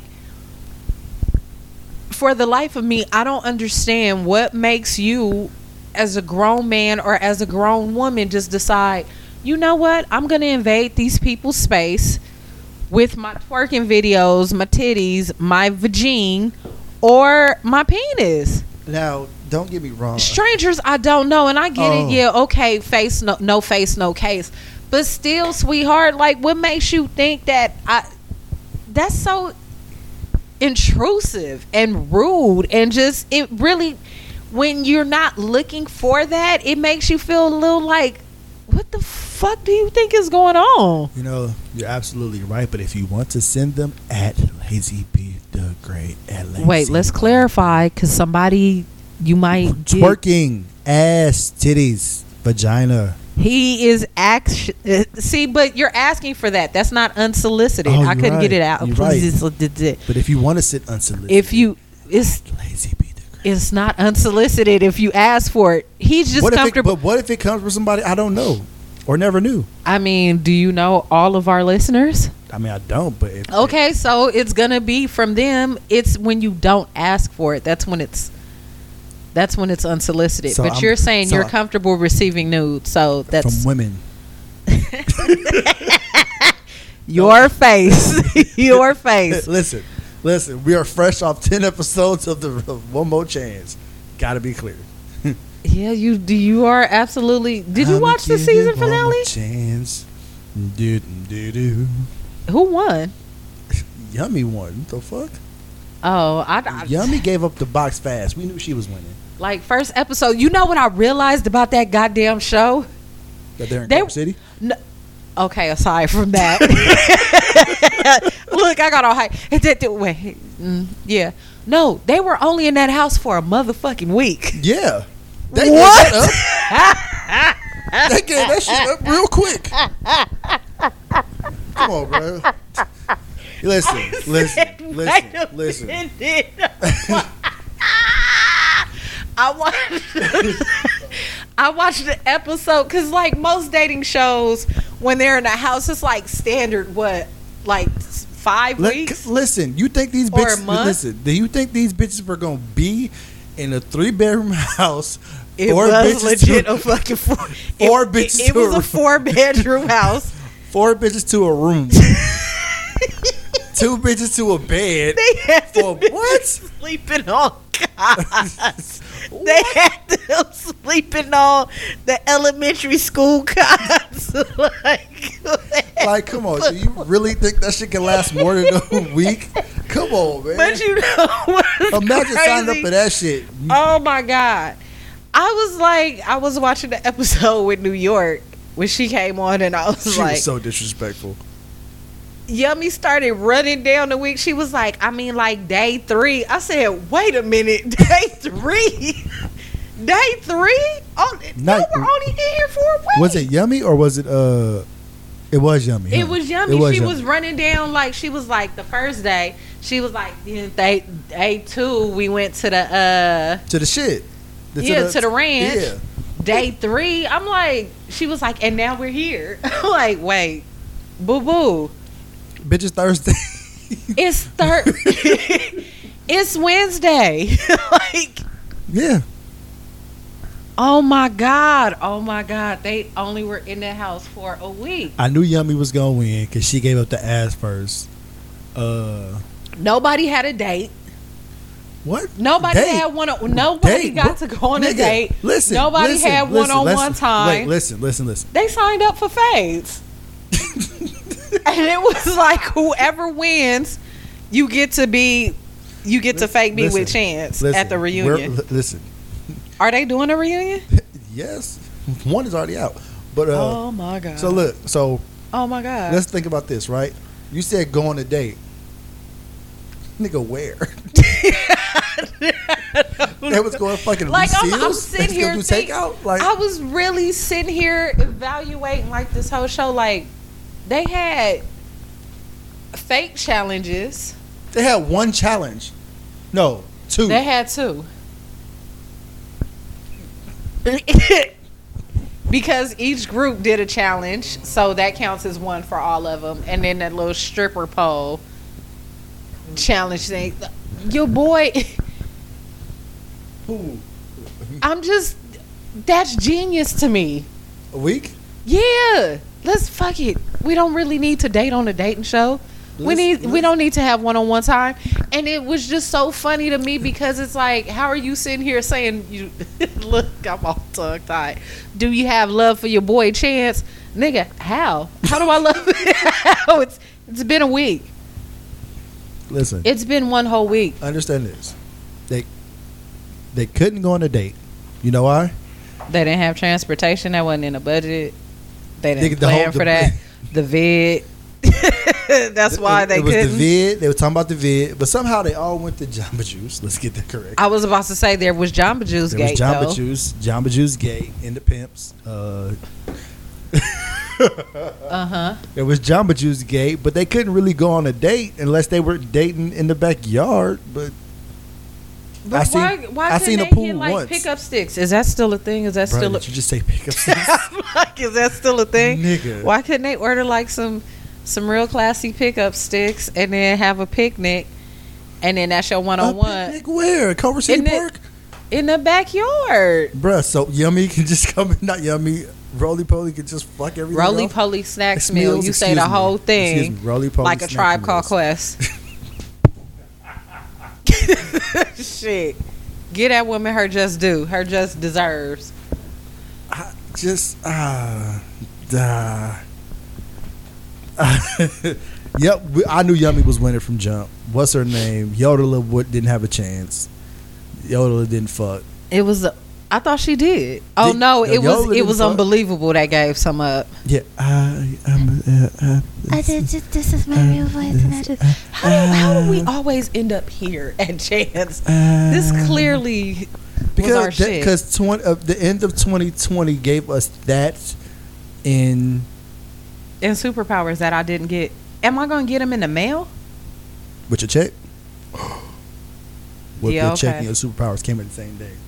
for the life of me, I don't understand what makes you, as a grown man or as a grown woman, just decide, you know what, I'm going to invade these people's space with my twerking videos, my titties, my vagine, or my penis. Now, don't get me wrong. Strangers I don't know, and I get Oh. it. Yeah, okay, face no, no face, no case. But still, sweetheart, like, what makes you think that I? That's so intrusive and rude, and just it really, when you're not looking for that, it makes you feel a little like, what the fuck do you think is going on? You know, you're absolutely right. But if you want to send them at Lazy B the Great at Lazy. Wait, let's clarify, because somebody you might get, Twerking, ass, titties, vagina. he is act. See, but you're asking for that. That's not unsolicited. Oh, I you're couldn't right. get it out. You're Please, But if you want to sit unsolicited, if you, it's Lazy B the Great. it's not unsolicited if you ask for it. He's just What if it, comfortable. but what if it comes from somebody I don't know or never knew? I mean, do you know all of our listeners? I mean, I don't. But if, Okay, so it's gonna be from them. It's when you don't ask for it. That's when it's. That's when it's unsolicited. So but I'm- you're saying so you're I- comfortable receiving nudes, so that's from women. your face. Your face. Listen, listen. We are fresh off ten episodes of the of One More Chance. Got to be clear. Yeah, you do. You are absolutely. Did you I'ma watch the give season it one more finale? Chance. Do do do. Who won? Yummy won. What the fuck? Oh, I, I Yummy gave up the box fast. We knew she was winning. like first episode. You know what I realized about that goddamn show? That they're in They- Culver City. No, okay, aside from that, look, I got all hype. Wait, mm, yeah, no, they were only in that house for a motherfucking week. Yeah. They What? gave that up. They gave that shit up real quick. Come on, bro. Listen, listen, Wait a listen, listen. minute. I watched. I watched the episode because, like most dating shows, when they're in a house, it's like standard. What, like five Let- weeks? listen, you think these Or a bitches? month? Listen, do you think these bitches were gonna be in a three bedroom house? It four was bitches legit to, a fucking four. Four it, bitches It, it to was a- a four bedroom house. four bitches to a room. Two bitches to a bed. They had For to what? sleeping on cots. They had them sleeping on the elementary school cots. like, Like, come on, do you really think that shit can last more than a week? Come on, man. But you know what's Imagine signing up crazy? for that shit. Oh my god! I was like, I was watching the episode with New York when she came on, and I was She like, was so disrespectful. Yummy started running down the week. She was like, I mean, like day three. I said, wait a minute, day three, day three. Oh, no, Night- we're only in here for a week. Was it Yummy or was it uh? It was Yummy. It huh? was Yummy. It was she Yummy. was running down like she was like the first day. She was like, yeah, day day two. We went to the uh to the shit. The- yeah to the ranch. Yeah. Day three, I'm like, she was like, and now we're here. I'm like, wait, boo boo. Bitches Thursday. It's third. It's Wednesday. like, Yeah. Oh my God. Oh my God. They only were in the house for a week. I knew Yummy was gonna win because she gave up the ass first. Uh, Nobody had a date. what? Nobody Date? had one. Nobody Date? got What? to go on a Nigga, date. Listen. Nobody listen, had listen, one-on-one listen. time. Wait, listen, listen, listen. They signed up for fades. And it was like whoever wins, you get to be, you get to fake me Listen, with Chance listen, at the reunion. we're- Listen, Are they doing a reunion? yes, one is already out. But uh, Oh my God. so look, so Oh my God. let's think about this, right? You said go on a date. Nigga, where? They was going fucking Like I'm, I'm Lucille's? sitting They here gonna do think, takeout? Like, I was really sitting here evaluating like this whole show. Like they had fake challenges. they had one challenge. No, two. They had two. Because each group did a challenge, so that counts as one for all of them. And then that little stripper pole challenge thing. Your boy, Ooh. I'm just, that's genius to me. A week? Yeah, let's fuck it. We don't really need to date on a dating show. We Let's- need. We let's- don't need to have one on one time. And it was just so funny to me because it's like, how are you sitting here saying you? Look, I'm all tongue tied. Do you have love for your boy Chance, nigga? How? How do I love it? How? It's it's been a week. Listen, It's been one whole week. understand this. They they couldn't go on a date. You know why? They didn't have transportation. That wasn't in the budget. They didn't Nigga, the plan whole- for the- that. The vid. That's why it, they it was couldn't. the vid. They were talking about the vid, but somehow they all went to Jamba Juice. Let's get that correct. I was about to say there was Jamba Juice There Gate was Jamba though. Juice, Jamba Juice Gate in the pimps. Uh, Uh huh. There was Jamba Juice Gate, but they couldn't really go on a date unless they were dating in the backyard. But But I seen- why? Why I couldn't seen a they pool get like once. pickup sticks? Is that still a thing? Is that Bruh, still a did you just say pickup sticks? like? Is that still a thing? Nigga. Why couldn't they order like some some real classy pickup sticks and then have a picnic, and then that's your one on A one picnic where? Culver City Isn't it- Park? in the backyard? Bruh, so Yummy can just come, not Yummy, Roly Poly can just fuck everything Roly off? Poly snacks It's meal. meals, You say excuse the me. whole thing Excuse me, Roly Poly like a snack Tribe Called meals. Quest. Shit, get that woman her just due. Her just deserves. I just ah, uh, yep. we- I knew Yummy was winning from jump. What's her name? Yodeler would, didn't have a chance. Yodeler didn't fuck. It was. A, I thought she did. Oh Did- no! no, It was. Yola It didn't was fuck. unbelievable. That gave some up. Yeah, I, I'm. Uh, uh, I did just, this is my real voice, and I just How do, how do we always end up here at Chance? uh, This clearly was our because shit. because twenty uh, the end of twenty twenty gave us that in And superpowers that I didn't get. Am I gonna get them in the mail? with your check. With Yeah, your check okay. and your superpowers came at the same day.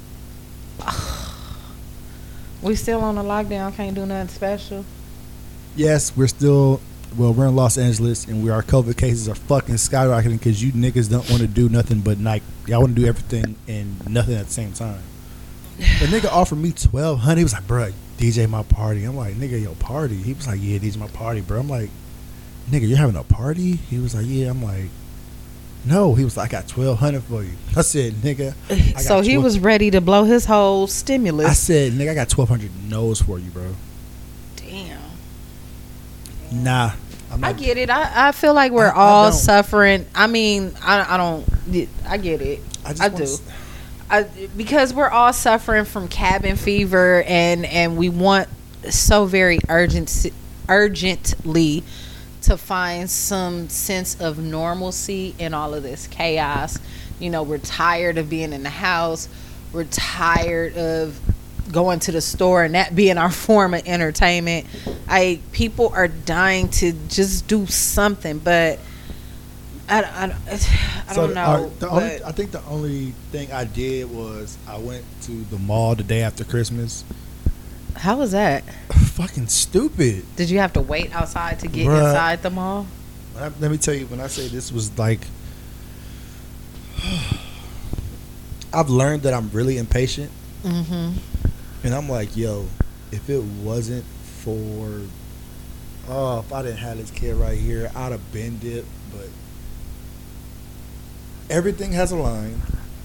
We still on a lockdown. Can't do nothing special. Yes, we're still well. We're in Los Angeles, and we our COVID cases are fucking skyrocketing because you niggas don't want to do nothing but like y'all want to do everything and nothing at the same time. The nigga offered me twelve hundred. He was like, "Bruh, D J my party." I'm like, "Nigga, your party?" He was like, "Yeah, D J my party, bro." I'm like, "Nigga, you're having a party?" He was like, "Yeah." I'm like, "No." He was like, "I got twelve hundred for you." I said, "Nigga." I got So he twelve was ready to blow his whole I stimulus. said, "Nigga, I got twelve hundred no's for you, bro." Damn. Nah, I'm I not. get it. I, I feel like we're I- I all don't. suffering. I mean, I, I don't. I get it. I, just I wanna do. s- I, because we're all suffering from cabin fever, and and we want so very urgent urgently to find some sense of normalcy in all of this chaos. You know, we're tired of being in the house. We're tired of going to the store and that being our form of entertainment. I people are dying to just do something, but I, I, I So, don't know. uh, the only, but- I think the only thing I did was I went to the mall the day after Christmas. How was that? Fucking stupid. Did you have to wait outside to get Bruh. inside the mall? When I, let me tell you, when I say this was like, I've learned that I'm really impatient, Mm-hmm. And I'm like, yo, if it wasn't for, oh, if I didn't have this kid right here, I'd have been it. But everything has a line.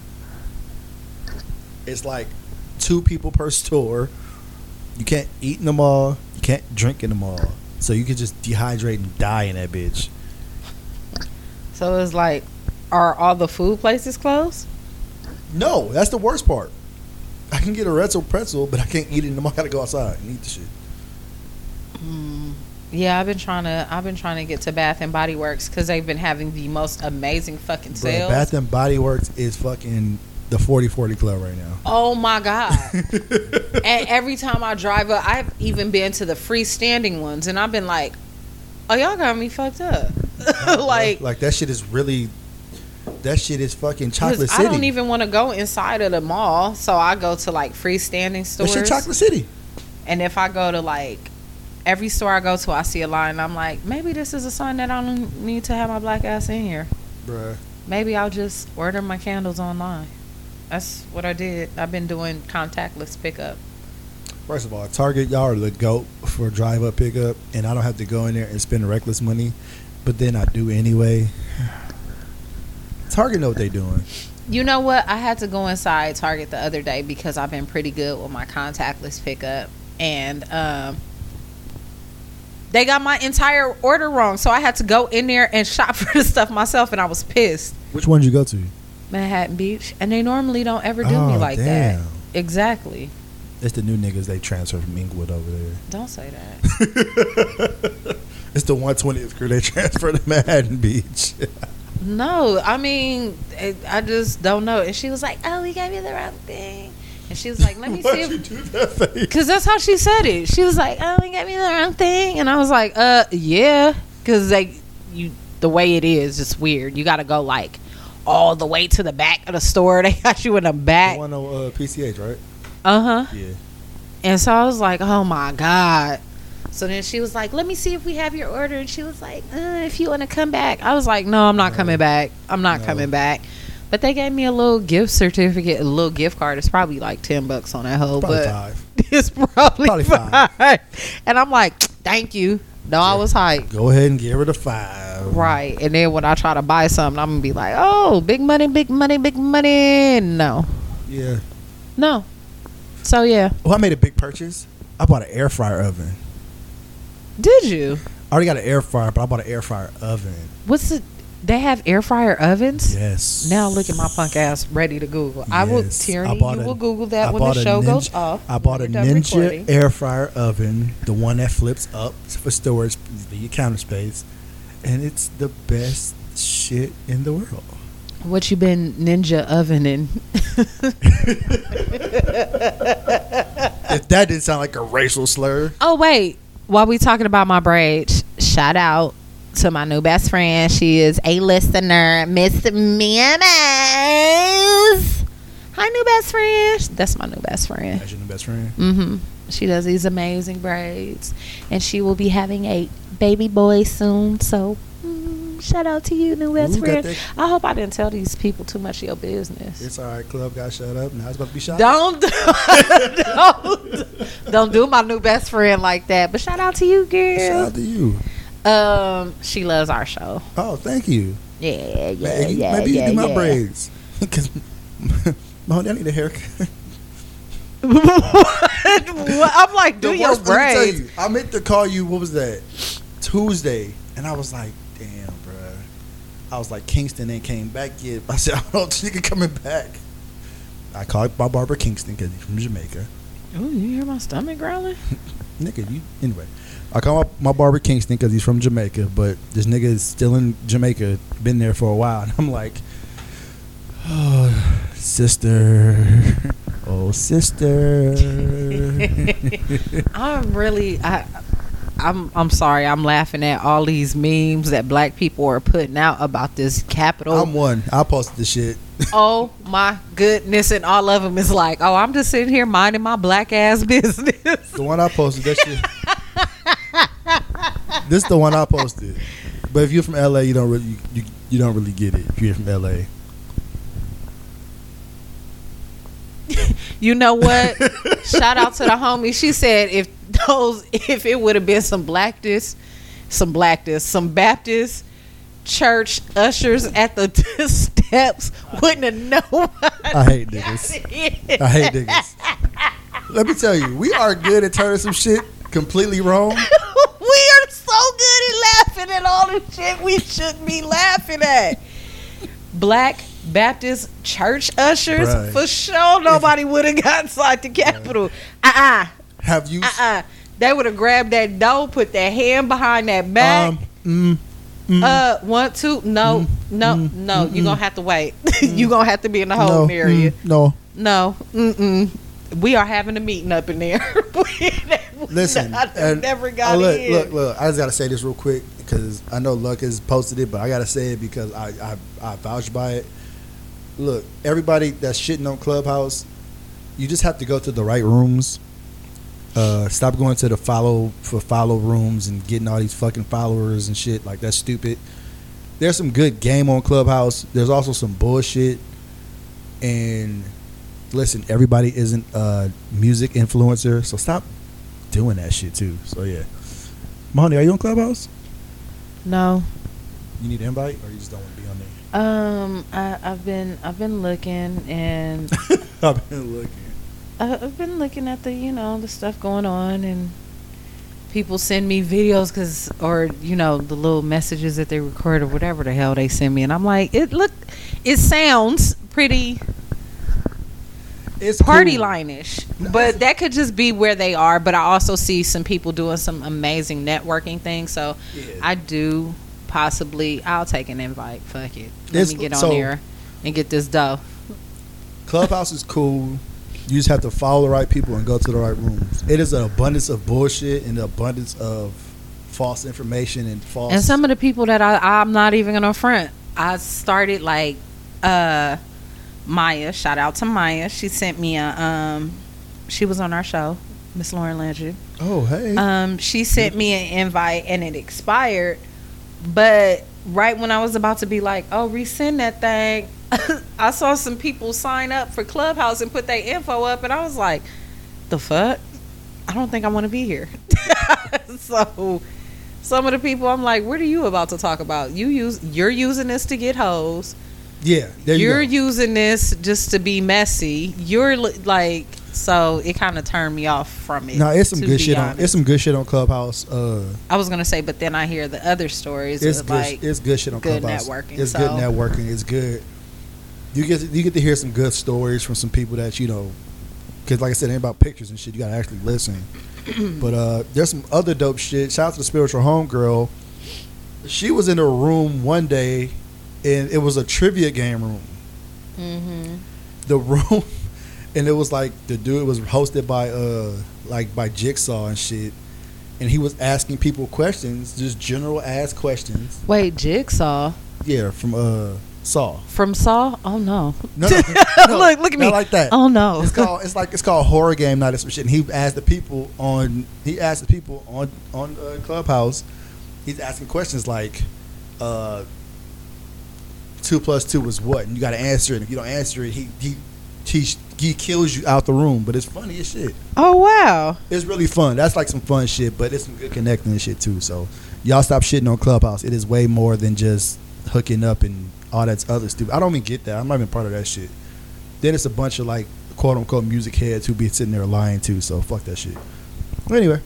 It's like two people per store. You can't eat in them all. You can't drink in them all. So you can just dehydrate and die in that bitch. So it's like, are all the food places closed? No, that's the worst part. I can get a Retzel pretzel, but I can't eat it in them. I gotta go outside and eat the shit. Mm. Yeah, I've been trying to. I've been trying to get to Bath and Body Works because they've been having the most amazing fucking Bro, sales. Bath and Body Works is fucking the forty forty club right now. Oh my god! And every time I drive up, I've even been to the freestanding ones, and I've been like, "Oh, y'all got me fucked up." like, like that shit is really. That shit is fucking Chocolate 'cause City. I don't even want to go inside of the mall, so I go to like freestanding stores. That shit Chocolate City. And if I go to like every store I go to, I see a line, and I'm like, maybe this is a sign that I don't need to have my black ass in here. Bruh. Maybe I'll just order my candles online. That's what I did. I've been doing contactless pickup. First of all, Target, y'all are the GOAT for drive-up pickup, and I don't have to go in there and spend reckless money, but then I do anyway. Target know what they doing. You know what? I had to go inside Target the other day because I've been pretty good with my contactless pickup, and um, they got my entire order wrong, so I had to go in there and shop for the stuff myself, and I was pissed. Which one did you go to? Manhattan Beach, and they normally don't ever do Oh, me like damn. that. Exactly. It's the new niggas they transfer from Inglewood over there. Don't say that. It's the one twentieth crew they transfer to Manhattan Beach. No, I mean, it, I just don't know. And she was like, "Oh, we gave you the wrong thing." And she was like, "Let me see." Why'd you do that face? Because that's how she said it. She was like, "Oh, we gave you the wrong thing," and I was like, "Uh, yeah," because like you, the way it is, just weird. You got to go like all the way to the back of the store. They got you in the back. The one on uh, P C H, right? Uh huh. Yeah. And so I was like, "Oh my god." So then she was like, "Let me see if we have your order." And she was like, uh, "If you want to come back." I was like, "No, I'm not No. coming back. I'm not No. coming back." But they gave me a little gift certificate, a little gift card. It's probably like ten bucks on that whole. Probably but five. It's probably, Probably five. five. And I'm like, "Thank you." No, I was hyped. Go ahead and give her the five. Right. And then when I try to buy something, I'm going to be like, "Oh, big money, big money, big money." No. Yeah. No. So, yeah. Oh, I made a big purchase. I bought an air fryer oven. Did you? I already got an air fryer, but I bought an air fryer oven. What's the... They have air fryer ovens? Yes. Now look at my punk ass ready to Google. I will, Yes. Tierney, I bought you a- will Google that I when the bought a show Ninja- goes off. I bought a when you're done Ninja recording. air fryer oven, the one that flips up for storage, for your counter space, and it's the best shit in the world. What you been ninja ovening? If that didn't sound like a racial slur, Oh, wait. While we talking about my braids, shout out to my new best friend. She is a listener, Miss Manners. Hi, new best friend. That's my new best friend. that's your new best friend. Mm-hmm. She does these amazing braids, and she will be having a baby boy soon. So, mm, shout out to you, new best Ooh, got friend. that- I hope I didn't tell these people too much of your business. It's all right. Club got shut up. Now it's about to be shot. Don't, don't, don't do my new best friend like that. But shout out to you, Shout girl. out to you. Um, she loves our show. Oh, thank you. Yeah, yeah, Maybe, yeah, maybe you yeah, can do my yeah. braids. Because, I need a haircut. What? I'm like, do The your worst- let me tell braids. you, I meant to call you, what was that? Tuesday. And I was like, damn, bruh. I was like, Kingston ain't came back yet. I said, I don't know, this nigga coming back. I called my barber Kingston because he's from Jamaica. Ooh, you hear my stomach growling? Nigga, you, anyway. I called my, my barber Kingston because he's from Jamaica, but this nigga is still in Jamaica, been there for a while. And I'm like, oh, sister. Oh, sister. I'm really, I, I'm, I'm sorry. I'm laughing at all these memes that black people are putting out about this capital. I'm one. I posted the shit. Oh my goodness! And all of them is like, "Oh, I'm just sitting here minding my black ass business." The one I posted, that shit. This is the one I posted. But if you're from L A, you don't really you, you don't really get it. If you're from L A, You know what? Shout out to the homie. She said if those, if it would have been some Baptist, some Baptist, some Baptist church ushers at the t- steps, wouldn't have known. I hate niggas. I hate niggas. Let me tell you, we are good at turning some shit completely wrong. We are so good at laughing at all the shit we shouldn't be laughing at. Black Baptist church ushers, Right. for sure nobody would have got inside the Capitol. Uh-uh. Have you? Uh-uh. They would have grabbed that dough, put their hand behind that back. Um, mm, mm, uh, one, two, no, Mm, no, mm, no. mm, You're going to have to wait. You're going to have to be in the no, holding area. mm, no. No. Mm-mm. We are having a meeting up in there. We Listen, I and never got I look, in. look, look. I just gotta say this real quick because I know Luck has posted it, but I gotta say it because I, I, I vouch by it. Look, everybody that's shitting on Clubhouse, you just have to go to the right rooms. Uh, stop going to the follow for follow rooms and getting all these fucking followers and shit. Like, that's stupid. There's some good game on Clubhouse. There's also some bullshit. And listen, everybody isn't a music influencer, so stop doing that shit too. So yeah, Mahoney, are you on Clubhouse? No. You need an invite, or you just don't want to be on there? Um, I, I've been I've been looking and I've been looking. I- I've been looking at the you know the stuff going on, and people send me videos because or you know the little messages that they record or whatever the hell they send me, and I'm like, it look, it sounds pretty It's party cool. line-ish, but that could just be where they are. But I also see some people doing some amazing networking things, so Yeah. I do possibly I'll take an invite. Fuck it, let It's- me get on so- there and get this dough. Clubhouse is cool. You just have to follow the right people and go to the right rooms. It is an abundance of bullshit and an abundance of false information and false. And some of the people that I, I'm not even gonna front. I started like uh, Maya. Shout out to Maya. She sent me a. Um, she was on our show, Miss Lauren Landry. Oh hey. Um, she sent me an invite and it expired. But right when I was about to be like, oh, resend that thing, I saw some people sign up for Clubhouse and put their info up, and I was like, the fuck? I don't think I want to be here. So some of the people, I'm like, what are you about to talk about? You use you're using this to get hoes. yeah, there you You're go. using this just to be messy. You're li- like, so it kind of turned me off from it. No, it's some to good be shit on. honest. It's some good shit on Clubhouse. Uh, I was gonna say, but then I hear the other stories. it's of good. like, it's good shit on good Clubhouse. networking, It's so- good networking. It's good. You get you get to hear some good stories from some people that you know. Because like I said, it ain't about pictures and shit. You gotta actually listen. But uh, there's some other dope shit. Shout out to the Spiritual Homegirl. She was in a room one day, and it was a trivia game room. mm-hmm. The room, and it was like the dude was hosted by uh like by Jigsaw and shit, and he was asking people questions, just general ass questions. Wait, Jigsaw Yeah, from uh Saw. from Saw? Oh no! No, no, no, Look, look at me. not like that. Oh no! It's called it's like it's called horror game night or some shit. And he asked the people on he asked the people on on uh, Clubhouse. He's asking questions like, uh, two plus two is what, and you got to answer it. And if you don't answer it, he he he he kills you out the room. But it's funny as shit. Oh wow! It's really fun. That's like some fun shit. But it's some good connecting and shit too. So y'all stop shitting on Clubhouse. It is way more than just hooking up and all that other stupid. I don't even get that. I'm not even part of that shit. Then it's a bunch of like quote unquote music heads who be sitting there lying too. So fuck that shit. Well, anyway,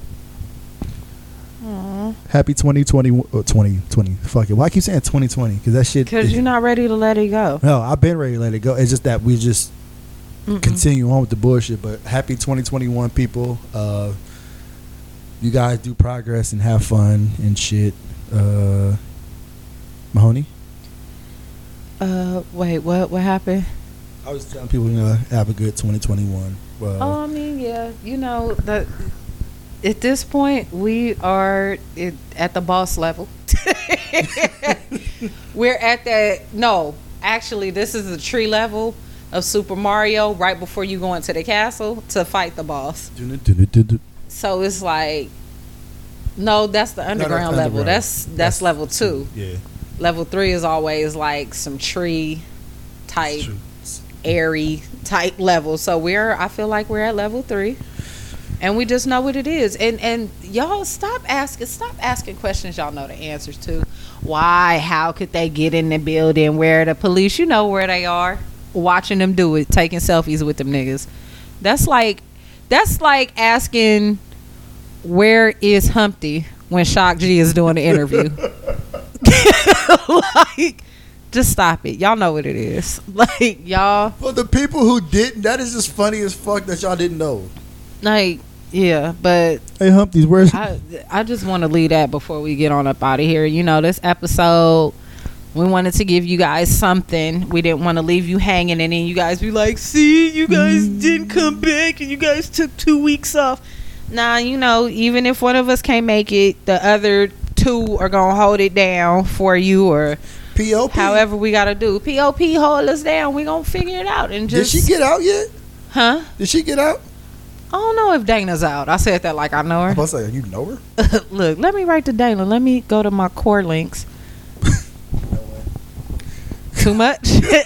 Aw. happy twenty twenty, or twenty twenty. Fuck it. Why I keep saying twenty twenty? Because that shit. Because you're not ready to let it go. No, I've been ready to let it go. It's just that we just Mm-mm. continue on with the bullshit. But happy twenty twenty-one, people. Uh, you guys do progress and have fun and shit. Uh, Mahoney? Uh, wait, what? What happened? I was telling people, you know, have a good twenty twenty-one. Uh, Oh, I mean, yeah, you know, the at this point we are it, at the boss level. We're at that. No, actually, this is the tree level of Super Mario. Right before you go into the castle to fight the boss. So it's like, no, that's the underground level. underground. That's, that's That's level two. Yeah. Level three is always like some tree type True. airy type level. So we're I feel like we're at level three. And we just know what it is. And and y'all stop asking stop asking questions y'all know the answers to. Why? How could they get in the building? Where are the police? You know where they are. Watching them do it, taking selfies with them niggas. That's like that's like asking where is Humpty when Shock G is doing the interview. Like, just stop it. Y'all know what it is. Like, y'all. For the people who didn't, that is just funny as fuck that y'all didn't know. Like, yeah, but Hey, Humpty's, where's I I just want to leave that before we get on up out of here. You know, this episode, we wanted to give you guys something. We didn't want to leave you hanging, and then you guys be like, see, you guys didn't come back, and you guys took two weeks off. Nah, you know, even if one of us can't make it, the other two are going to hold it down for you, or P O P? however we got to do. P O P hold us down. We going to figure it out. And just, Did she get out yet? Huh? Did she get out? I don't know if Dana's out. I said that like I know her. I was about to say, you know her? Look, let me write to Dana. Let me go to my core links. Too much?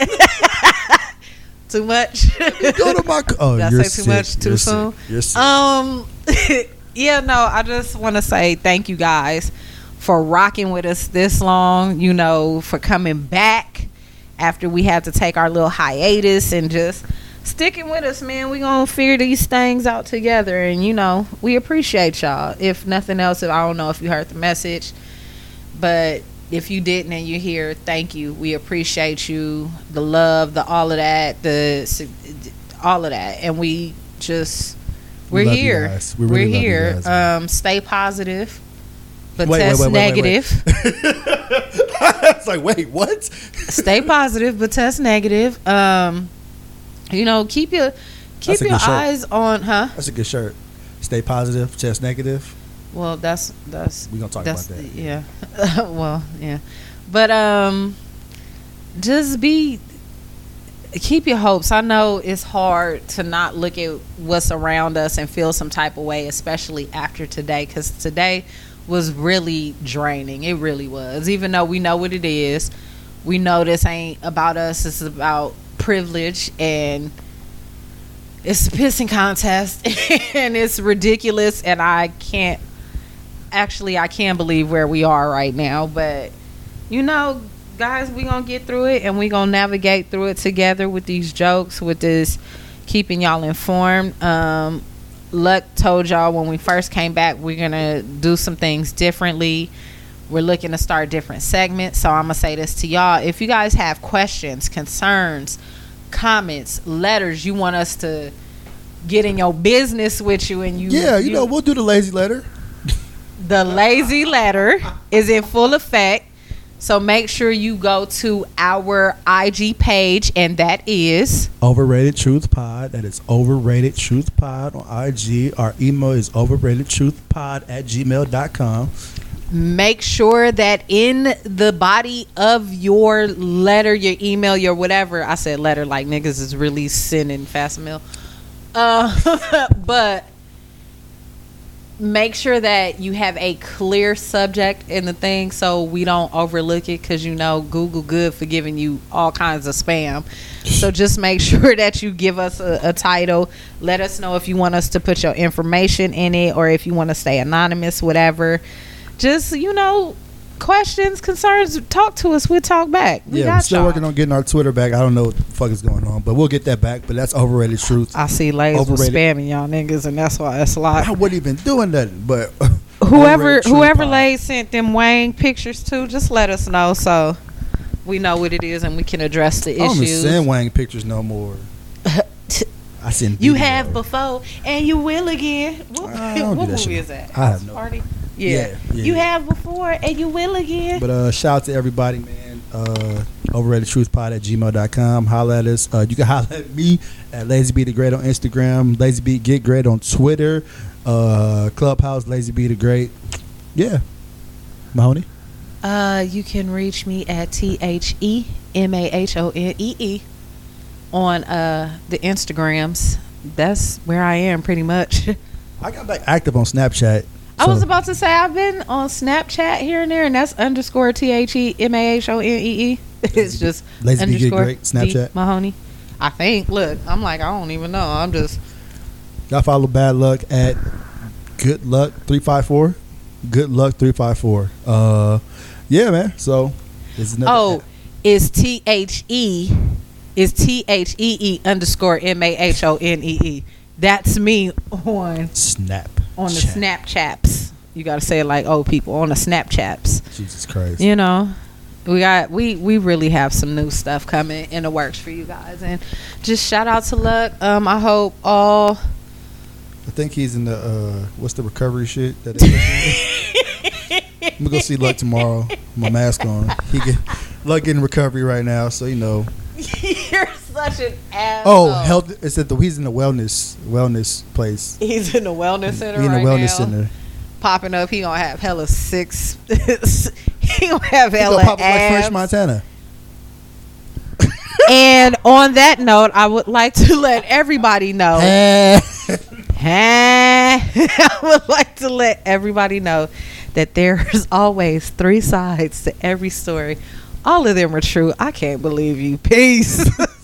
Too much? Go to my. Oh, Did I you're say too sick. much too You're soon? Sick. You're sick. Um, yeah, no, I just want to say thank you guys for rocking with us this long, you know, for coming back after we had to take our little hiatus and just sticking with us, man. We gonna figure these things out together, and you know, we appreciate y'all. If nothing else, if I don't know if you heard the message, but if you didn't and you're here, thank you. We appreciate you, the love, the all of that, the all of that, and we just we're We love you here. guys. We We really are love you here. guys, man. um, stay positive, but Wait, wait, test wait, wait, wait, wait. negative. It's like, wait, what? Stay positive, but test negative. Um, you know, keep your keep That's a your good shirt. eyes on, huh? That's a good shirt. Stay positive, test negative. Well, that's that's We're going to talk that's about that. yeah. Well, yeah, but um, just be keep your hopes. I know it's hard to not look at what's around us and feel some type of way, especially after today, because today was really draining. It really was. Even though we know what it is, we know this ain't about us. It's about privilege, and it's a pissing contest, and it's ridiculous, and I can't actually I can't believe where we are right now. But you know, guys, we gonna get through it, and we gonna navigate through it together with these jokes, with this keeping y'all informed. um Luck told y'all when we first came back we're gonna do some things differently. We're looking to start different segments. So I'm gonna say this to y'all: if you guys have questions, concerns, comments, letters, you want us to get in your business with you, and you Yeah, you, know, we'll do the lazy letter. the lazy letter is in full effect. So make sure you go to our I G page, and that is Overrated Truth Pod. That is Overrated Truth Pod on I G. Our email is overratedtruthpod at gmail dot com. make sure that in the body of your letter, your email, your whatever, I said letter like niggas is really sending fast mail, uh, but make sure that you have a clear subject in the thing so we don't overlook it, because you know Google good for giving you all kinds of spam. So just make sure that you give us a, a title. Let us know if you want us to put your information in it, or if you want to stay anonymous, whatever. Just, you know, questions, concerns, talk to us. We'll talk back. We Yeah, got we're still y'all. working on getting our Twitter back. I don't know what the fuck is going on, but we'll get that back. But that's Overrated Truth. I see Lays was Overrated. spamming y'all niggas, and that's why it's a lot. I wasn't even doing nothing, but Whoever Overrated Truth whoever Pod. Lays sent them Wayne pictures to, just let us know so we know what it is and we can address the I don't even issues. send Wang pictures no more. I send You video. have before, and you will again. What, I don't do what that movie shit. is that? I have House no- Party. Yeah. Yeah, yeah, You yeah. have before, and you will again. But uh, shout out to everybody, man. Uh, Overrated Truth Pod at gmail dot com. Holla at us. Uh, you can holla at me at Lazy Be the Great on Instagram. Lazy Be Get Great on Twitter. Uh, Clubhouse Lazy Be the Great. Yeah. Mahoney. Uh, you can reach me at T H E M A H O N E E on uh the Instagrams. That's where I am pretty much. I got back active on Snapchat. I so- was about to say I've been on Snapchat here and there, and that's underscore T H E M A H O N E E. It's just Lazy Be Get underscore Great, Snapchat. D Mahoney. I think. Look, I'm like, I don't even know. I'm just. Y'all follow Bad Luck at Good Luck three five four. Good Luck three five four. Uh, yeah, man. So, it's another. Oh, it's T H E. Is T H E E underscore M A H O N E E. That's me on Snap. on the Chat. Snapchats. You gotta say it like old people on the Snapchats. Jesus Christ. You know, we got we we really have some new stuff coming in the works for you guys, and just shout out to Luck. Um, I hope all. I think he's in the uh, what's the recovery shit that they I'm gonna go see Luck tomorrow. My mask on. He get Luck getting recovery right now, so you know. You're such an asshole. Oh, health! It's at the he's in the wellness wellness place. He's in the wellness center He in the right wellness now. center. Popping up, he gonna have hella six. He gonna have He hella gonna pop up like abs. French Montana. And on that note, I would like to let everybody know. I would like to let everybody know that there's always three sides to every story. All of them are true. I can't believe you. Peace.